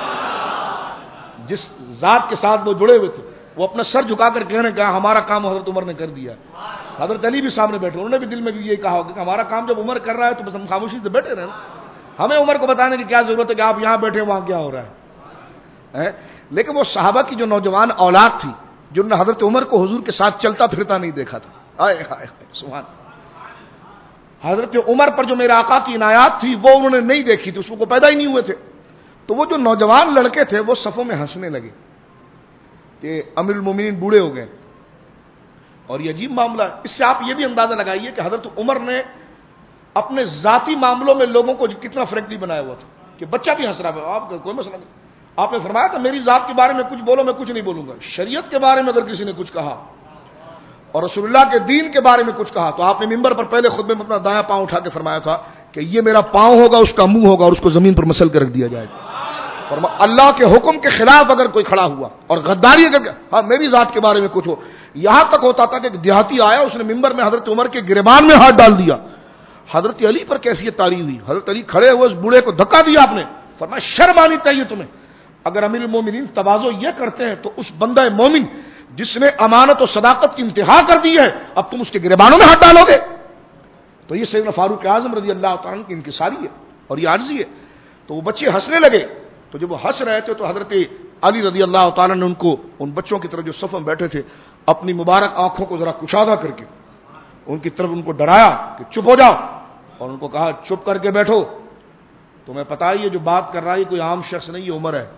Speaker 1: جس ذات کے ساتھ وہ جڑے ہوئے تھے. وہ اپنا سر جھکا کر کہنے کہا ہمارا کام حضرت عمر نے کر دیا. حضرت علی بھی سامنے بیٹھے, انہوں نے بھی دل میں یہی کہا ہوگا کہ ہمارا کام جب عمر کر رہا ہے تو بس ہم خاموشی سے بیٹھے رہے نا, ہمیں عمر کو بتانے کی کیا ضرورت ہے کہ آپ یہاں بیٹھے وہاں کیا ہو رہا ہے. لیکن وہ صحابہ کی جو نوجوان اولاد تھی جنہوں نے حضرت عمر کو حضور کے ساتھ چلتا پھرتا نہیں دیکھا تھا, آئے ہائے سبحان, حضرت عمر پر جو میرے آقا کی عنایات تھی وہ انہوں نے نہیں دیکھی تھی, اس کو پیدا ہی نہیں ہوئے تھے. تو وہ جو نوجوان لڑکے تھے وہ صفوں میں ہنسنے لگے کہ امیر المومنین بوڑھے ہو گئے. اور یہ عجیب معاملہ ہے. اس سے آپ یہ بھی اندازہ لگائیے کہ حضرت عمر نے اپنے ذاتی معاملوں میں لوگوں کو کتنا فرینکلی بنایا ہوا تھا کہ بچہ بھی ہنس رہا ہے, آپ کوئی مسئلہ نہیں. آپ نے فرمایا تھا میری ذات کے بارے میں کچھ بولو, میں کچھ نہیں بولوں گا. شریعت کے بارے میں اگر کسی نے کچھ کہا اور رسول اللہ کے دین کے بارے میں کچھ کہا تو آپ نے ممبر پر پہلے خطبے میں اپنا دایاں پاؤں اٹھا کے فرمایا تھا کہ یہ میرا پاؤں ہوگا, اس کا منہ ہوگا, اور اس کو زمین پر مسل کے رکھ دیا جائے گا. فرمایا اللہ کے حکم کے خلاف اگر کوئی کھڑا ہوا اور غداری اگر ہاں میری ذات کے بارے میں کچھ ہو. یہاں تک ہوتا تھا کہ ایک دیہاتی آیا, اس نے ممبر میں حضرت عمر کے گریبان میں ہاتھ ڈال دیا. حضرت علی پر کیفیت تاری ہوئی, حضرت علی کھڑے ہوئے اس بوڑھے کو دھکا دیا آپ نے, فرمایا شرم آنی چاہیے تمہیں. اگر امیر المومنین تواضع یہ کرتے ہیں تو اس بندہ مومن جس نے امانت و صداقت کی انتہا کر دی ہے اب تم اس کے گریبانوں میں ہاتھ ڈالو گے. تو یہ سیدنا فاروق اعظم رضی اللہ تعالیٰ عنہ کی انکساری ہے اور یہ عاجزی ہے. تو وہ بچے ہنسنے لگے. تو جب وہ ہنس رہے تھے تو حضرت علی رضی اللہ تعالیٰ نے ان کو ان بچوں کی طرف جو صف میں بیٹھے تھے اپنی مبارک آنکھوں کو ذرا کشادہ کر کے ان کی طرف ان کو ڈرایا کہ چپ ہو جاؤ اور ان کو کہا چپ کر کے بیٹھو. تمہیں پتا ہی ہے جو بات کر رہا ہے کوئی عام شخص نہیں, یہ عمر ہے.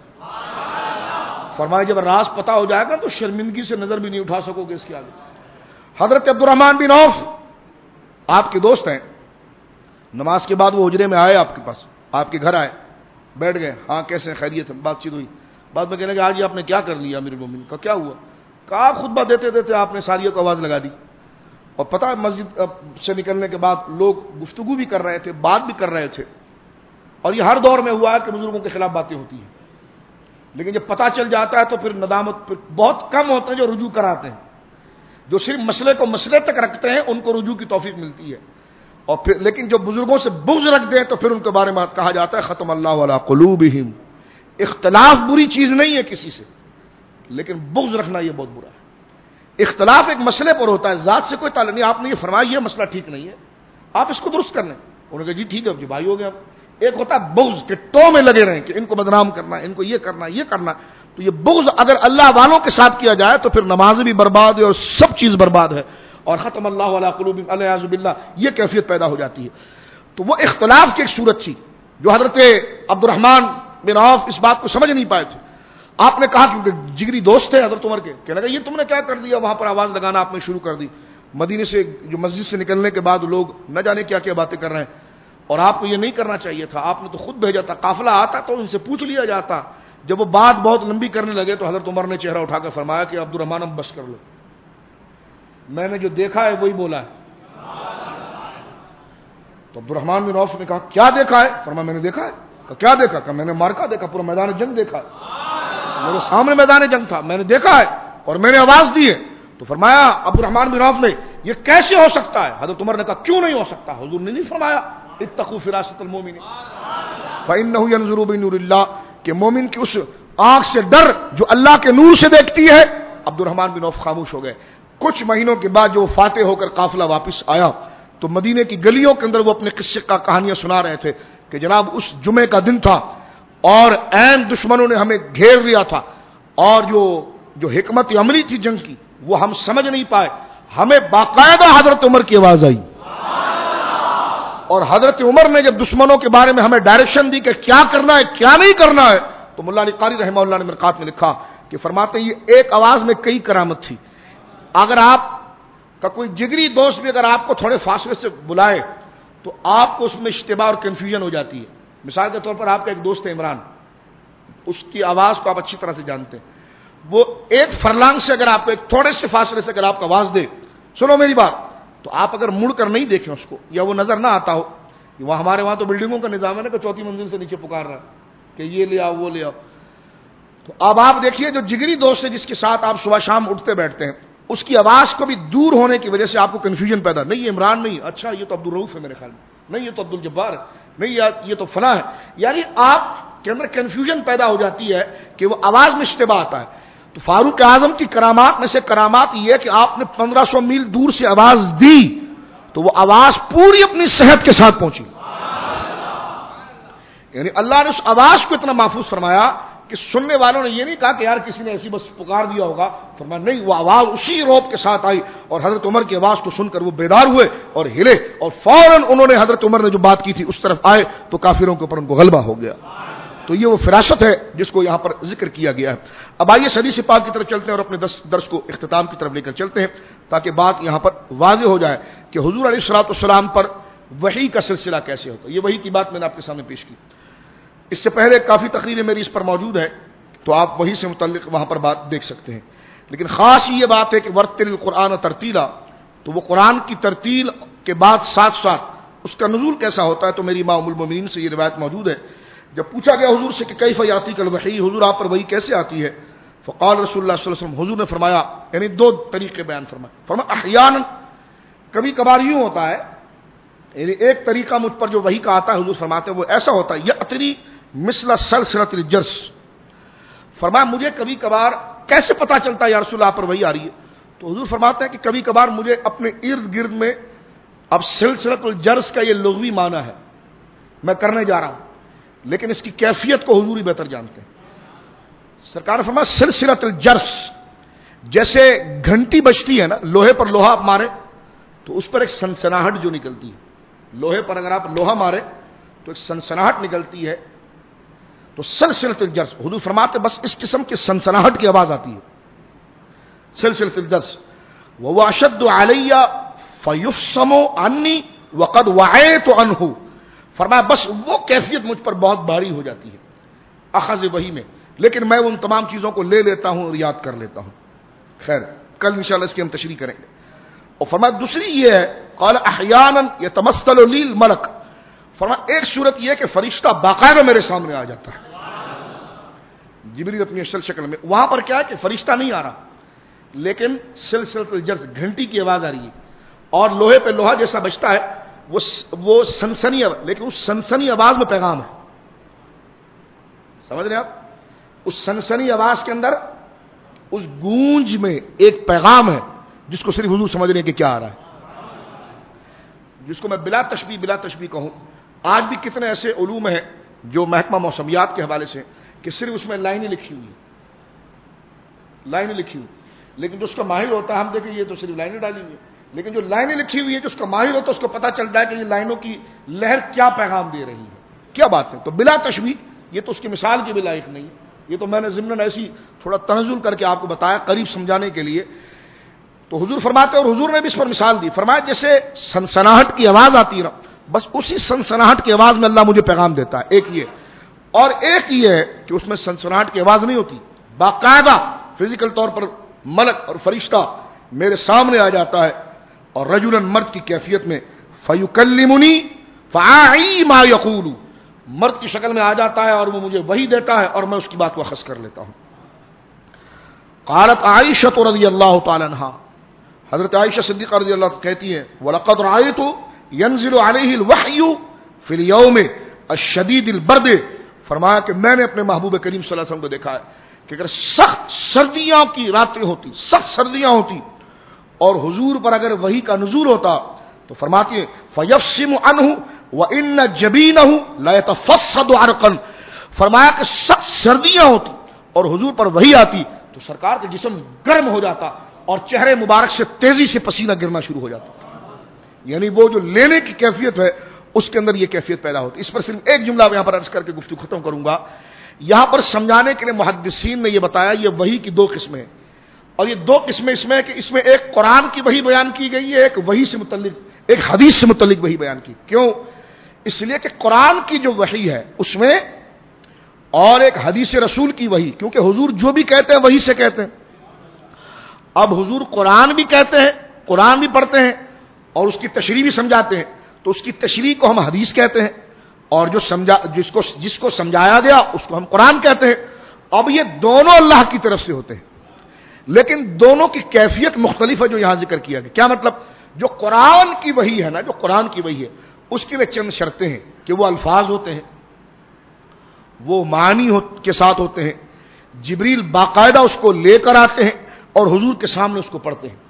Speaker 1: فرمایا جب راز پتا ہو جائے گا تو شرمندگی سے نظر بھی نہیں اٹھا سکو گے اس کے آگے. حضرت عبد الرحمن بن عوف آپ کے دوست ہیں. نماز کے بعد وہ حجرے میں آئے آپ کے پاس, آپ کے گھر آئے, بیٹھ گئے. ہاں کیسے خیریت ہے, بات چیت ہوئی. بعد میں کہنے کہ آج آپ نے کیا کر لیا امیر المومنین کا, کیا ہوا؟ کہا آپ خطبہ دیتے دیتے آپ نے ساریوں کو آواز لگا دی. اور پتہ مسجد سے نکلنے کے بعد لوگ گفتگو بھی کر رہے تھے, بات بھی کر رہے تھے. اور یہ ہر دور میں ہوا ہے کہ بزرگوں کے خلاف باتیں ہوتی ہیں, لیکن جب پتہ چل جاتا ہے تو پھر ندامت پھر بہت کم ہوتے ہیں جو رجوع کراتے ہیں. جو صرف مسئلے کو مسئلے تک رکھتے ہیں ان کو رجوع کی توفیق ملتی ہے. اور پھر لیکن جو بزرگوں سے بغض رکھ دیں تو پھر ان کے بارے میں کہا جاتا ہے ختم اللہ علی قلوبہم. اختلاف بری چیز نہیں ہے کسی سے, لیکن بغض رکھنا یہ بہت برا ہے. اختلاف ایک مسئلے پر ہوتا ہے, ذات سے کوئی تعلق نہیں. آپ نے یہ فرمایا یہ مسئلہ ٹھیک نہیں ہے, آپ اس کو درست کر لیں. انہوں نے کہا جی ٹھیک ہے, جو بھائی ہو گیا. ایک ہوتا ہے بغض کے ٹو میں لگے رہیں کہ ان کو بدنام کرنا, ان کو یہ کرنا یہ کرنا. تو یہ بغض اگر اللہ والوں کے ساتھ کیا جائے تو پھر نماز بھی برباد ہے اور سب چیز برباد ہے. اور ختم اللہ علی قلوبہم والعیاذ باللہ یہ کیفیت پیدا ہو جاتی ہے. تو وہ اختلاف کی ایک صورت تھی جو حضرت عبد الرحمن بن عوف اس بات کو سمجھ نہیں پائے تھے. آپ نے کہا کیونکہ جگری دوست تھے حضرت عمر کے, کہنے لگا یہ تم نے کیا کر دیا, وہاں پر آواز لگانا آپ نے شروع کر دی. مدینے سے جو مسجد سے نکلنے کے بعد لوگ نہ جانے کیا کیا باتیں کر رہے ہیں, اور آپ کو یہ نہیں کرنا چاہیے تھا. آپ نے تو خود بھیجا تھا, قافلہ آتا تو ان سے پوچھ لیا جاتا. جب وہ بات بہت لمبی کرنے لگے تو حضرت عمر نے چہرہ اٹھا کر فرمایا کہ عبد الرحمن اب بس کر لو, میں نے جو دیکھا ہے وہی بولا ہے. تو عبد الرحمن بن عوف نے کہا کیا دیکھا ہے؟ فرمایا میں نے دیکھا ہے. کہا کیا دیکھا؟ کہ میں نے مارکا دیکھا, پورا میدان جنگ دیکھا ہے, میرے سامنے میدان جنگ تھا, میں نے دیکھا ہے اور میں نے آواز دی ہے. تو فرمایا عبد الرحمن بن عوف نے یہ کیسے ہو سکتا ہے؟ حضرت عمر نے کہا کیوں نہیں ہو سکتا؟ حضور نے نہیں فرمایا اتقوا فراست المؤمن فانه ينظر بنور اللہ, کہ مومن کی اس آنکھ سے ڈر جو اللہ کے نور سے دیکھتی ہے. عبد الرحمن بن عوف خاموش ہو گئے. کچھ مہینوں کے بعد جو فاتح ہو کر قافلہ واپس آیا تو مدینے کی گلیوں کے اندر وہ اپنے قصے کا کہانیاں سنا رہے تھے کہ جناب اس جمعے کا دن تھا اور عین دشمنوں نے ہمیں گھیر لیا تھا, اور جو جو حکمت عملی تھی جنگ کی وہ ہم سمجھ نہیں پائے. ہمیں باقاعدہ حضرت عمر کی آواز آئی, اور حضرت عمر نے جب دشمنوں کے بارے میں ہمیں ڈائریکشن دی کہ کیا کرنا ہے کیا نہیں کرنا ہے, تو مولا علی قاری رحمہ اللہ نے مرقات میں لکھا کہ فرماتے ہیں یہ ایک آواز میں کئی کرامت تھی. اگر آپ کا کوئی جگری دوست بھی اگر آپ کو تھوڑے فاصلے سے بلائے تو آپ کو اس میں اشتباہ اور کنفیوژن ہو جاتی ہے. مثال کے طور پر آپ کا ایک دوست ہے عمران, اس کی آواز کو آپ اچھی طرح سے جانتے ہیں. وہ ایک فرلانگ سے اگر آپ ایک تھوڑے سے فاصلے سے اگر آپ کو آواز دے سنو میری بات, تو آپ اگر مڑ کر نہیں دیکھیں اس کو یا وہ نظر نہ آتا ہو, وہاں ہمارے وہاں تو بلڈنگوں کا نظام ہے نا کہ چوتھی منزل سے نیچے پکار رہا ہے کہ یہ لے آؤ وہ لے آؤ. تو اب آپ دیکھیے جو جگری دوست ہے جس کے ساتھ آپ صبح شام اٹھتے بیٹھتے ہیں, اس کی آواز کو بھی دور ہونے کی وجہ سے آپ کو کنفیوژن پیدا, نہیں یہ عمران نہیں, اچھا یہ تو عبد الرؤف ہے میرے خیال میں, نہیں یہ تو عبد الجبار ہے, نہیں یہ تو فلاں ہے. یعنی آپ کے اندر کنفیوژن پیدا ہو جاتی ہے کہ وہ آواز میں اشتباہ آتا ہے. تو فاروق اعظم کی کرامات میں سے کرامات یہ ہے کہ آپ نے پندرہ سو میل دور سے آواز دی تو وہ آواز پوری اپنی صحت کے ساتھ پہنچی. یعنی اللہ نے اس آواز کو اتنا محفوظ فرمایا کہ سننے والوں نے یہ نہیں کہا کہ یار کسی نے ایسی بس پکار دیا ہوگا, فرمایا نہیں, وہ آواز اسی روب کے ساتھ آئی اور حضرت عمر کی آواز کو سن کر وہ بیدار ہوئے اور ہلے, اور فوراً انہوں نے حضرت عمر نے جو بات کی تھی اس طرف آئے تو کافروں کے اوپر ان کو غلبہ ہو گیا. تو یہ وہ فراست ہے جس کو یہاں پر ذکر کیا گیا ہے. اب آئیے حدیث پاک کی طرف چلتے ہیں اور اپنے درس کو اختتام کی طرف لے کر چلتے ہیں تاکہ بات یہاں پر واضح ہو جائے کہ حضور علیہ الصلوۃ والسلام پر وحی کا سلسلہ کیسے ہوتا ہے. یہ وحی کی بات میں نے آپ کے سامنے پیش کی. اس سے پہلے کافی تقریریں میری اس پر موجود ہے تو آپ وحی سے متعلق وہاں پر بات دیکھ سکتے ہیں. لیکن خاص یہ بات ہے کہ ورتل القرآن ترتیلا, تو وہ قرآن کی ترتیل کے بعد ساتھ ساتھ اس کا نزول کیسا ہوتا ہے. تو میری امام المومنین سے یہ روایت موجود ہے, جب پوچھا گیا حضور سے کہ کیف یاتی کل وحی, حضور آپ پر وحی کیسے آتی ہے, فقال رسول اللہ صلی اللہ علیہ وسلم, حضور نے فرمایا, یعنی دو طریقے بیان فرمائے. فرمایا احیانا, کبھی کبھار یوں ہوتا ہے, یعنی ایک طریقہ مجھ پر جو وحی کا آتا ہے حضور فرماتے ہیں وہ ایسا ہوتا ہے, یاتری مثل سلسلۃ الجرس. فرمایا مجھے کبھی کبھار کیسے پتا چلتا ہے یا رسول اللہ پر وہی آ رہی ہے؟ تو حضور فرماتے ہیں کہ کبھی کبھار مجھے اپنے ارد گرد میں، اب سلسلۃ الجرس کا یہ لغوی معنی ہے، میں کرنے جا رہا ہوں، لیکن اس کی کیفیت کو حضور ہی بہتر جانتے ہیں. سرکار نے فرمایا سلسلۃ الجرس، جیسے گھنٹی بجتی ہے نا، لوہے پر لوہا آپ مارے تو اس پر ایک سنسناہٹ جو نکلتی ہے، لوہے پر اگر آپ لوہا مارے تو ایک سنسناہٹ نکلتی ہے، تو سلسلۃ الجرس حضور فرماتے بس اس قسم کی سنسناہٹ کی آواز آتی ہے. سلسلۃ الجرس وهو اشد علی فیفصم عنی وقد وعیت عنہ. فرمایا بس وہ کیفیت مجھ پر بہت بھاری ہو جاتی ہے اخذ وحی میں، لیکن میں ان تمام چیزوں کو لے لیتا ہوں اور یاد کر لیتا ہوں. خیر کل انشاءاللہ اس کی ہم تشریح کریں گے. اور فرمایا دوسری یہ ہے، قال احیانا یتمثل لی الملک. فرمایا ایک صورت یہ ہے کہ فرشتہ باقاعدہ میرے سامنے آ جاتا ہے، جبریل اپنی اصل شکل میں. وہاں پر کیا ہے کہ فرشتہ نہیں آ رہا، لیکن سلسلۃ الجرس گھنٹی کی آواز آ رہی ہے، اور لوہے پہ لوہا جیسا بجتا ہے وہ وہ سنسنی، لیکن اس سنسنی آواز میں پیغام ہے. سمجھ رہے آپ؟ اس سنسنی آواز کے اندر، اس گونج میں ایک پیغام ہے جس کو صرف حضور سمجھ رہے ہیں کہ کیا آ رہا ہے، جس کو میں بلا تشبیہ بلا تشبیہ کہوں. آج بھی کتنے ایسے علوم ہیں جو محکمہ موسمیات کے حوالے سے کہ صرف اس میں لائنیں لکھی ہوئی ہیں، لائنیں لکھی ہوئی، لیکن جو اس کا ماہر ہوتا ہے ہم دیکھیں یہ تو صرف لائنیں ڈالی ہوئی ہیں، لیکن جو لائنیں لکھی ہوئی ہے جو اس کا ماہر ہوتا ہے اس کو پتہ چلتا ہے کہ یہ لائنوں کی لہر کیا پیغام دے رہی ہے، کیا بات ہے. تو بلا تشبیہ یہ تو اس کی مثال کی بھی لائق نہیں ہے، یہ تو میں نے ضمن ایسی تھوڑا تنزل کر کے آپ کو بتایا قریب سمجھانے کے لیے. تو حضور فرماتے ہیں، اور حضور نے بھی اس پر مثال دی، فرمایا جیسے سنسناہٹ کی آواز آتی ہے نا، بس اسی سنسناہٹ کی آواز میں اللہ مجھے پیغام دیتا ہے. ایک یہ، اور ایک یہ ہے کہ اس میں سنسناہٹ کی آواز نہیں ہوتی، باقاعدہ فزیکل طور پر ملک اور فرشتہ میرے سامنے آ جاتا ہے، اور رجلاً مرد کی کیفیت میں، فیکلمنی فاعی ما یقول، مرد کی شکل میں آ جاتا ہے اور وہ مجھے وحی دیتا ہے اور میں اس کی بات کو اخذ کر لیتا ہوں. قالت عائشہ رضی اللہ تعالی عنہا، حضرت عائشہ صدیقہ رضی اللہ عنہ کہتی ہیں، وَلَقَدْ رَأَيْتُ يَنزِلُ عَلَيْهِ الْوَحْيُ فِي الْيَوْمِ الشَّدِيدِ الْبَرْدِ. فرمایا کہ میں نے اپنے محبوب کریم صلی اللہ علیہ وسلم کو دیکھا ہے کہ اگر سخت سردیوں کی راتیں ہوتی، سخت سردیاں ہوتی اور حضور پر اگر وحی کا نزول ہوتا تو فرماتی ہیں فَيَفْصِمُ عَنْهُ وَإِنَّ جَبِينَهُ لَا يَتَفَصَّدُ عَرْقًا. فرمایا کہ سخت سردیاں ہوتی اور حضور پر وحی آتی تو سرکار کا جسم گرم ہو جاتا اور چہرے مبارک سے تیزی سے پسینہ گرنا شروع ہو جاتا. یعنی وہ جو لینے کی کیفیت ہے اس کے اندر یہ کیفیت پیدا ہوتی. اس پر صرف ایک جملہ یہاں پر عرض کر کے گفتگو ختم کروں گا. یہاں پر سمجھانے کے لیے محدثین نے یہ بتایا یہ وحی کی دو قسمیں ہیں، اور یہ دو قسمیں اس میں ہے کہ اس میں ایک قرآن کی وحی بیان کی گئی ہے، ایک وحی سے متعلق، ایک حدیث سے متعلق وحی بیان کی. کیوں؟ اس لیے کہ قرآن کی جو وحی ہے اس میں، اور ایک حدیث رسول کی وحی، کیونکہ حضور جو بھی کہتے ہیں وحی سے کہتے ہیں. اب حضور قرآن بھی کہتے ہیں، قرآن بھی پڑھتے ہیں اور اس کی تشریح بھی سمجھاتے ہیں، تو اس کی تشریح کو ہم حدیث کہتے ہیں، اور جو سمجھا جس کو جس کو سمجھایا گیا اس کو ہم قرآن کہتے ہیں. اب یہ دونوں اللہ کی طرف سے ہوتے ہیں، لیکن دونوں کی کیفیت مختلف ہے جو یہاں ذکر کیا گیا. کیا مطلب؟ جو قرآن کی وحی ہے نا، جو قرآن کی وحی ہے اس کے لیے چند شرطیں ہیں کہ وہ الفاظ ہوتے ہیں، وہ معنی کے ساتھ ہوتے ہیں، جبریل باقاعدہ اس کو لے کر آتے ہیں اور حضور کے سامنے اس کو پڑھتے ہیں.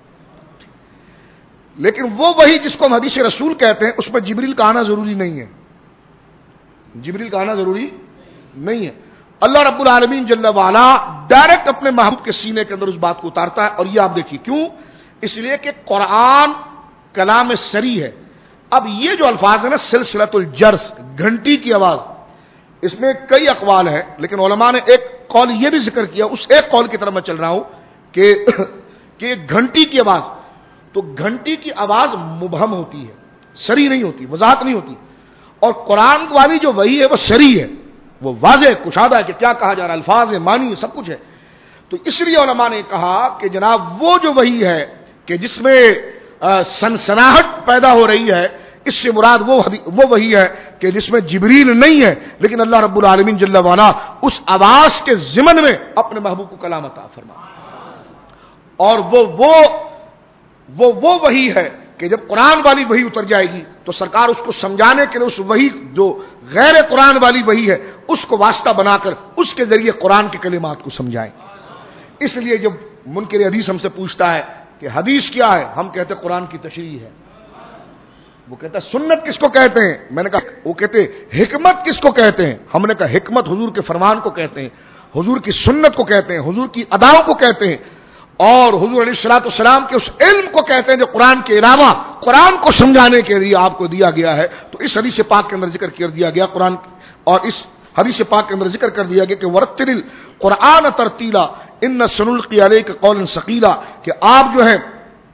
Speaker 1: لیکن وہ وحی جس کو ہم حدیث رسول کہتے ہیں اس میں جبریل کا آنا ضروری نہیں ہے، جبریل کا آنا ضروری نہیں ہے. اللہ رب العالمین جل وعلا ڈائریکٹ اپنے محبوب کے سینے کے اندر اس بات کو اتارتا ہے. اور یہ آپ دیکھیے کیوں؟ اس لیے کہ قرآن کلام سری ہے. اب یہ جو الفاظ ہیں نا سلسلۃ الجرس، گھنٹی کی آواز، اس میں کئی اقوال ہیں، لیکن علماء نے ایک قول یہ بھی ذکر کیا، اس ایک قول کی طرف میں چل رہا ہوں کہ کہ گھنٹی کی آواز، تو گھنٹی کی آواز مبہم ہوتی ہے، سری نہیں ہوتی، وضاحت نہیں ہوتی. اور قرآن والی جو وحی ہے وہ سری ہے، وہ واضح کشادہ ہے کہ کیا کہا جا رہا ہے، الفاظ ہے، معنی سب کچھ ہے. تو اس لیے علماء نے کہا کہ جناب وہ جو وحی ہے کہ جس میں سنسناہٹ پیدا ہو رہی ہے، اس سے مراد وہ وہ وحی ہے کہ جس میں جبریل نہیں ہے، لیکن اللہ رب العالمین جل وعلا اس آواز کے ضمن میں اپنے محبوب کو کلام عطا فرما. اور وہ وہ وہ وہ وحی ہے کہ جب قرآن والی وحی اتر جائے گی تو سرکار اس کو سمجھانے کے لیے اس وحی جو غیر قرآن والی وحی ہے اس کو واسطہ بنا کر اس کے ذریعے قرآن کے کلمات کو سمجھائیں۔ اس لیے جب منکر حدیث ہم سے پوچھتا ہے کہ حدیث کیا ہے، ہم کہتے ہیں قرآن کی تشریح ہے۔ وہ کہتا ہے سنت کس کو کہتے ہیں، میں نے کہا وہ کہتے ہیں حکمت کس کو کہتے ہیں، ہم نے کہا حکمت حضور کے فرمان کو کہتے ہیں، حضور کی سنت کو کہتے ہیں، حضور کی اداؤں کو کہتے ہیں، اور حضور علیہ الصلوۃ والسلام کے اس علم کو کہتے ہیں جو قرآن کے علاوہ قرآن کو سمجھانے کے لیے آپ کو دیا گیا ہے۔ تو اس حدیث پاک کے اندر ذکر کر دیا گیا قرآن، اور اس حدیث پاک کے اندر ذکر کر دیا گیا کہ ورتل القرآن ترتیلا ان سنلقی علیک قولا ثقیلا، کہ آپ جو ہے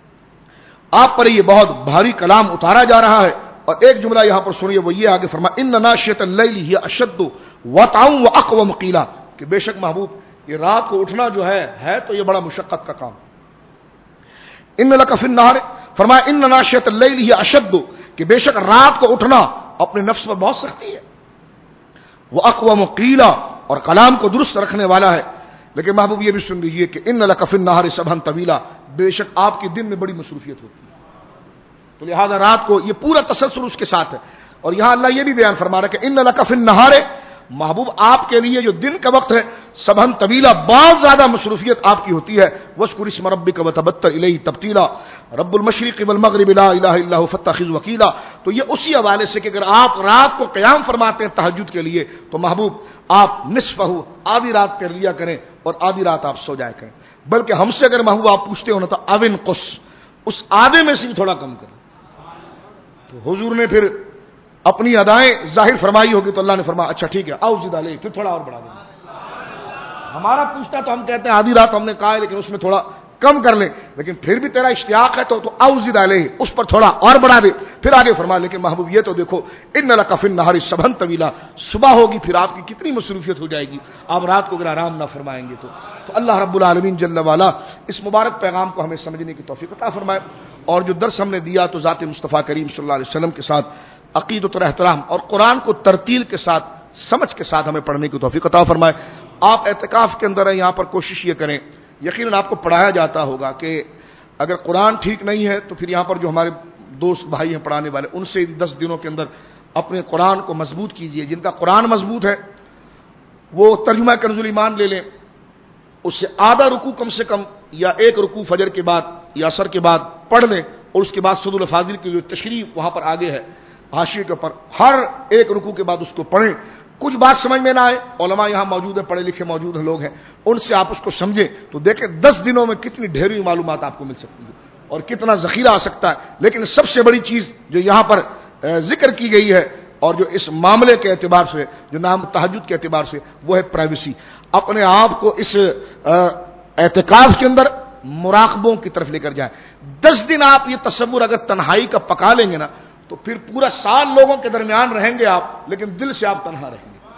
Speaker 1: آپ پر یہ بہت بھاری کلام اتارا جا رہا ہے۔ اور ایک جملہ یہاں پر سنیے، وہ یہ آگے فرمایا ان ناشئۃ اللیل ہی اشد وطئا واقوم قیلا، کہ بے شک محبوب یہ رات کو اٹھنا جو ہے ہے تو یہ بڑا مشقت کا کام۔ ان لک فی النہار، فرمایا ان ناشئۃ اللیل ہی اشد، کہ بے شک رات کو اٹھنا اپنے نفس پر بہت سختی ہے، واقوم قیلا، اور کلام کو درست رکھنے والا ہے۔ لیکن محبوب یہ بھی سن لیجیے کہ ان لک فی النہار سبحا طویلا، بے شک آپ کے دن میں بڑی مصروفیت ہوتی ہے، تو لہذا رات کو یہ پورا تسلسل اس کے ساتھ ہے۔ اور یہاں اللہ یہ بھی بیان فرما رہا ہے کہ ان لک فی النہار، محبوب آپ کے لیے جو دن کا وقت ہے سبحا طویلا، بہت زیادہ مصروفیت آپ کی ہوتی ہے۔ واذکر اسم ربک وتبتل الیہ تبتیلا، رب المشرق والمغرب لا الہ الا هو فاتخذه وکیلا۔ تو یہ اسی حوالے سے کہ اگر آپ رات کو قیام فرماتے ہیں تہجد کے لیے تو محبوب آپ نصفہ، آدھی رات کر لیا کریں، اور آدھی رات آپ سو جائے کریں۔ بلکہ ہم سے اگر محبوب آپ پوچھتے ہو نا تو اوین قص، اس آدھے میں سے بھی تھوڑا کم کریں۔ تو حضور نے پھر اپنی ادائیں ظاہر فرمائی ہوگی تو اللہ نے فرمایا اچھا ٹھیک ہے او زد علیہ، پھر تھوڑا اور بڑھا دیں۔ ہمارا پوچھتا تو ہم کہتے ہیں آدھی رات ہم نے کہا ہے لیکن اس میں تھوڑا کم کر لیں، لیکن پھر بھی تیرا اشتیاق ہے تو تو او زد علیہ، اس پر تھوڑا اور بڑھا دے، پھر آگے فرمایا لیکن محبوب یہ تو دیکھو ان لک فی النہار سبحا طویلا، صبح ہوگی پھر آپ کی کتنی مصروفیت ہو جائے گی، آپ رات کو اگر آرام نہ فرمائیں گے تو تو اللہ رب العالمین جل والا اس مبارک پیغام کو ہمیں سمجھنے کی توفیق عطا فرمائے، اور جو درس ہم نے دیا تو ذات مصطفیٰ کریم صلی اللہ علیہ وسلم کے ساتھ عقیدت اور احترام اور قرآن کو ترتیل کے ساتھ سمجھ کے ساتھ ہمیں پڑھنے کی توفیق عطا فرمائے۔ آپ اعتکاف کے اندر ہیں، یہاں پر کوشش یہ کریں، یقیناً آپ کو پڑھایا جاتا ہوگا کہ اگر قرآن ٹھیک نہیں ہے تو پھر یہاں پر جو ہمارے دوست بھائی ہیں پڑھانے والے، ان سے دس دنوں کے اندر اپنے قرآن کو مضبوط کیجئے۔ جن کا قرآن مضبوط ہے وہ ترجمہ کنز الایمان لے لیں، اس سے آدھا رکوع کم سے کم یا ایک رکوع فجر کے بعد یا عصر کے بعد پڑھ لیں، اور اس کے بعد سدول فاضل کی جو تشریح وہاں پر آگے ہے حاشیے کے اوپر، ہر ایک رکوع کے بعد اس کو پڑھیں۔ کچھ بات سمجھ میں نہ آئے، علماء یہاں موجود ہیں، پڑھے لکھے موجود ہیں لوگ ہیں، ان سے آپ اس کو سمجھیں تو دیکھیں دس دنوں میں کتنی ڈھیری معلومات آپ کو مل سکتی ہے اور کتنا ذخیرہ آ سکتا ہے۔ لیکن سب سے بڑی چیز جو یہاں پر ذکر کی گئی ہے اور جو اس معاملے کے اعتبار سے، جو نام تہجد کے اعتبار سے، وہ ہے پرائیویسی۔ اپنے آپ کو اس اعتکاف کے اندر مراقبوں کی طرف لے کر جائیں۔ دس دن آپ یہ تصور اگر تنہائی کا پکا لیں گے نا تو پھر پورا سال لوگوں کے درمیان رہیں گے آپ، لیکن دل سے آپ تنہا رہیں گے،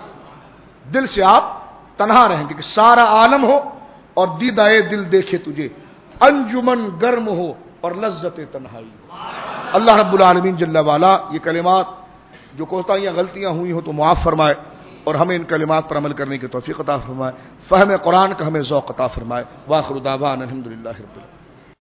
Speaker 1: دل سے آپ تنہا رہیں گے کہ سارا عالم ہو اور دیدائے دل دیکھے تجھے، انجمن گرم ہو اور لذت تنہائی ہو۔ اللہ رب العالمین جل والا یہ کلمات جو کوتاہیاں غلطیاں ہوئی ہوں تو معاف فرمائے، اور ہمیں ان کلمات پر عمل کرنے کی توفیق عطا فرمائے، فہم قرآن کا ہمیں ذوق عطا فرمائے۔ وآخر دعوانا الحمدللہ رب العالمین۔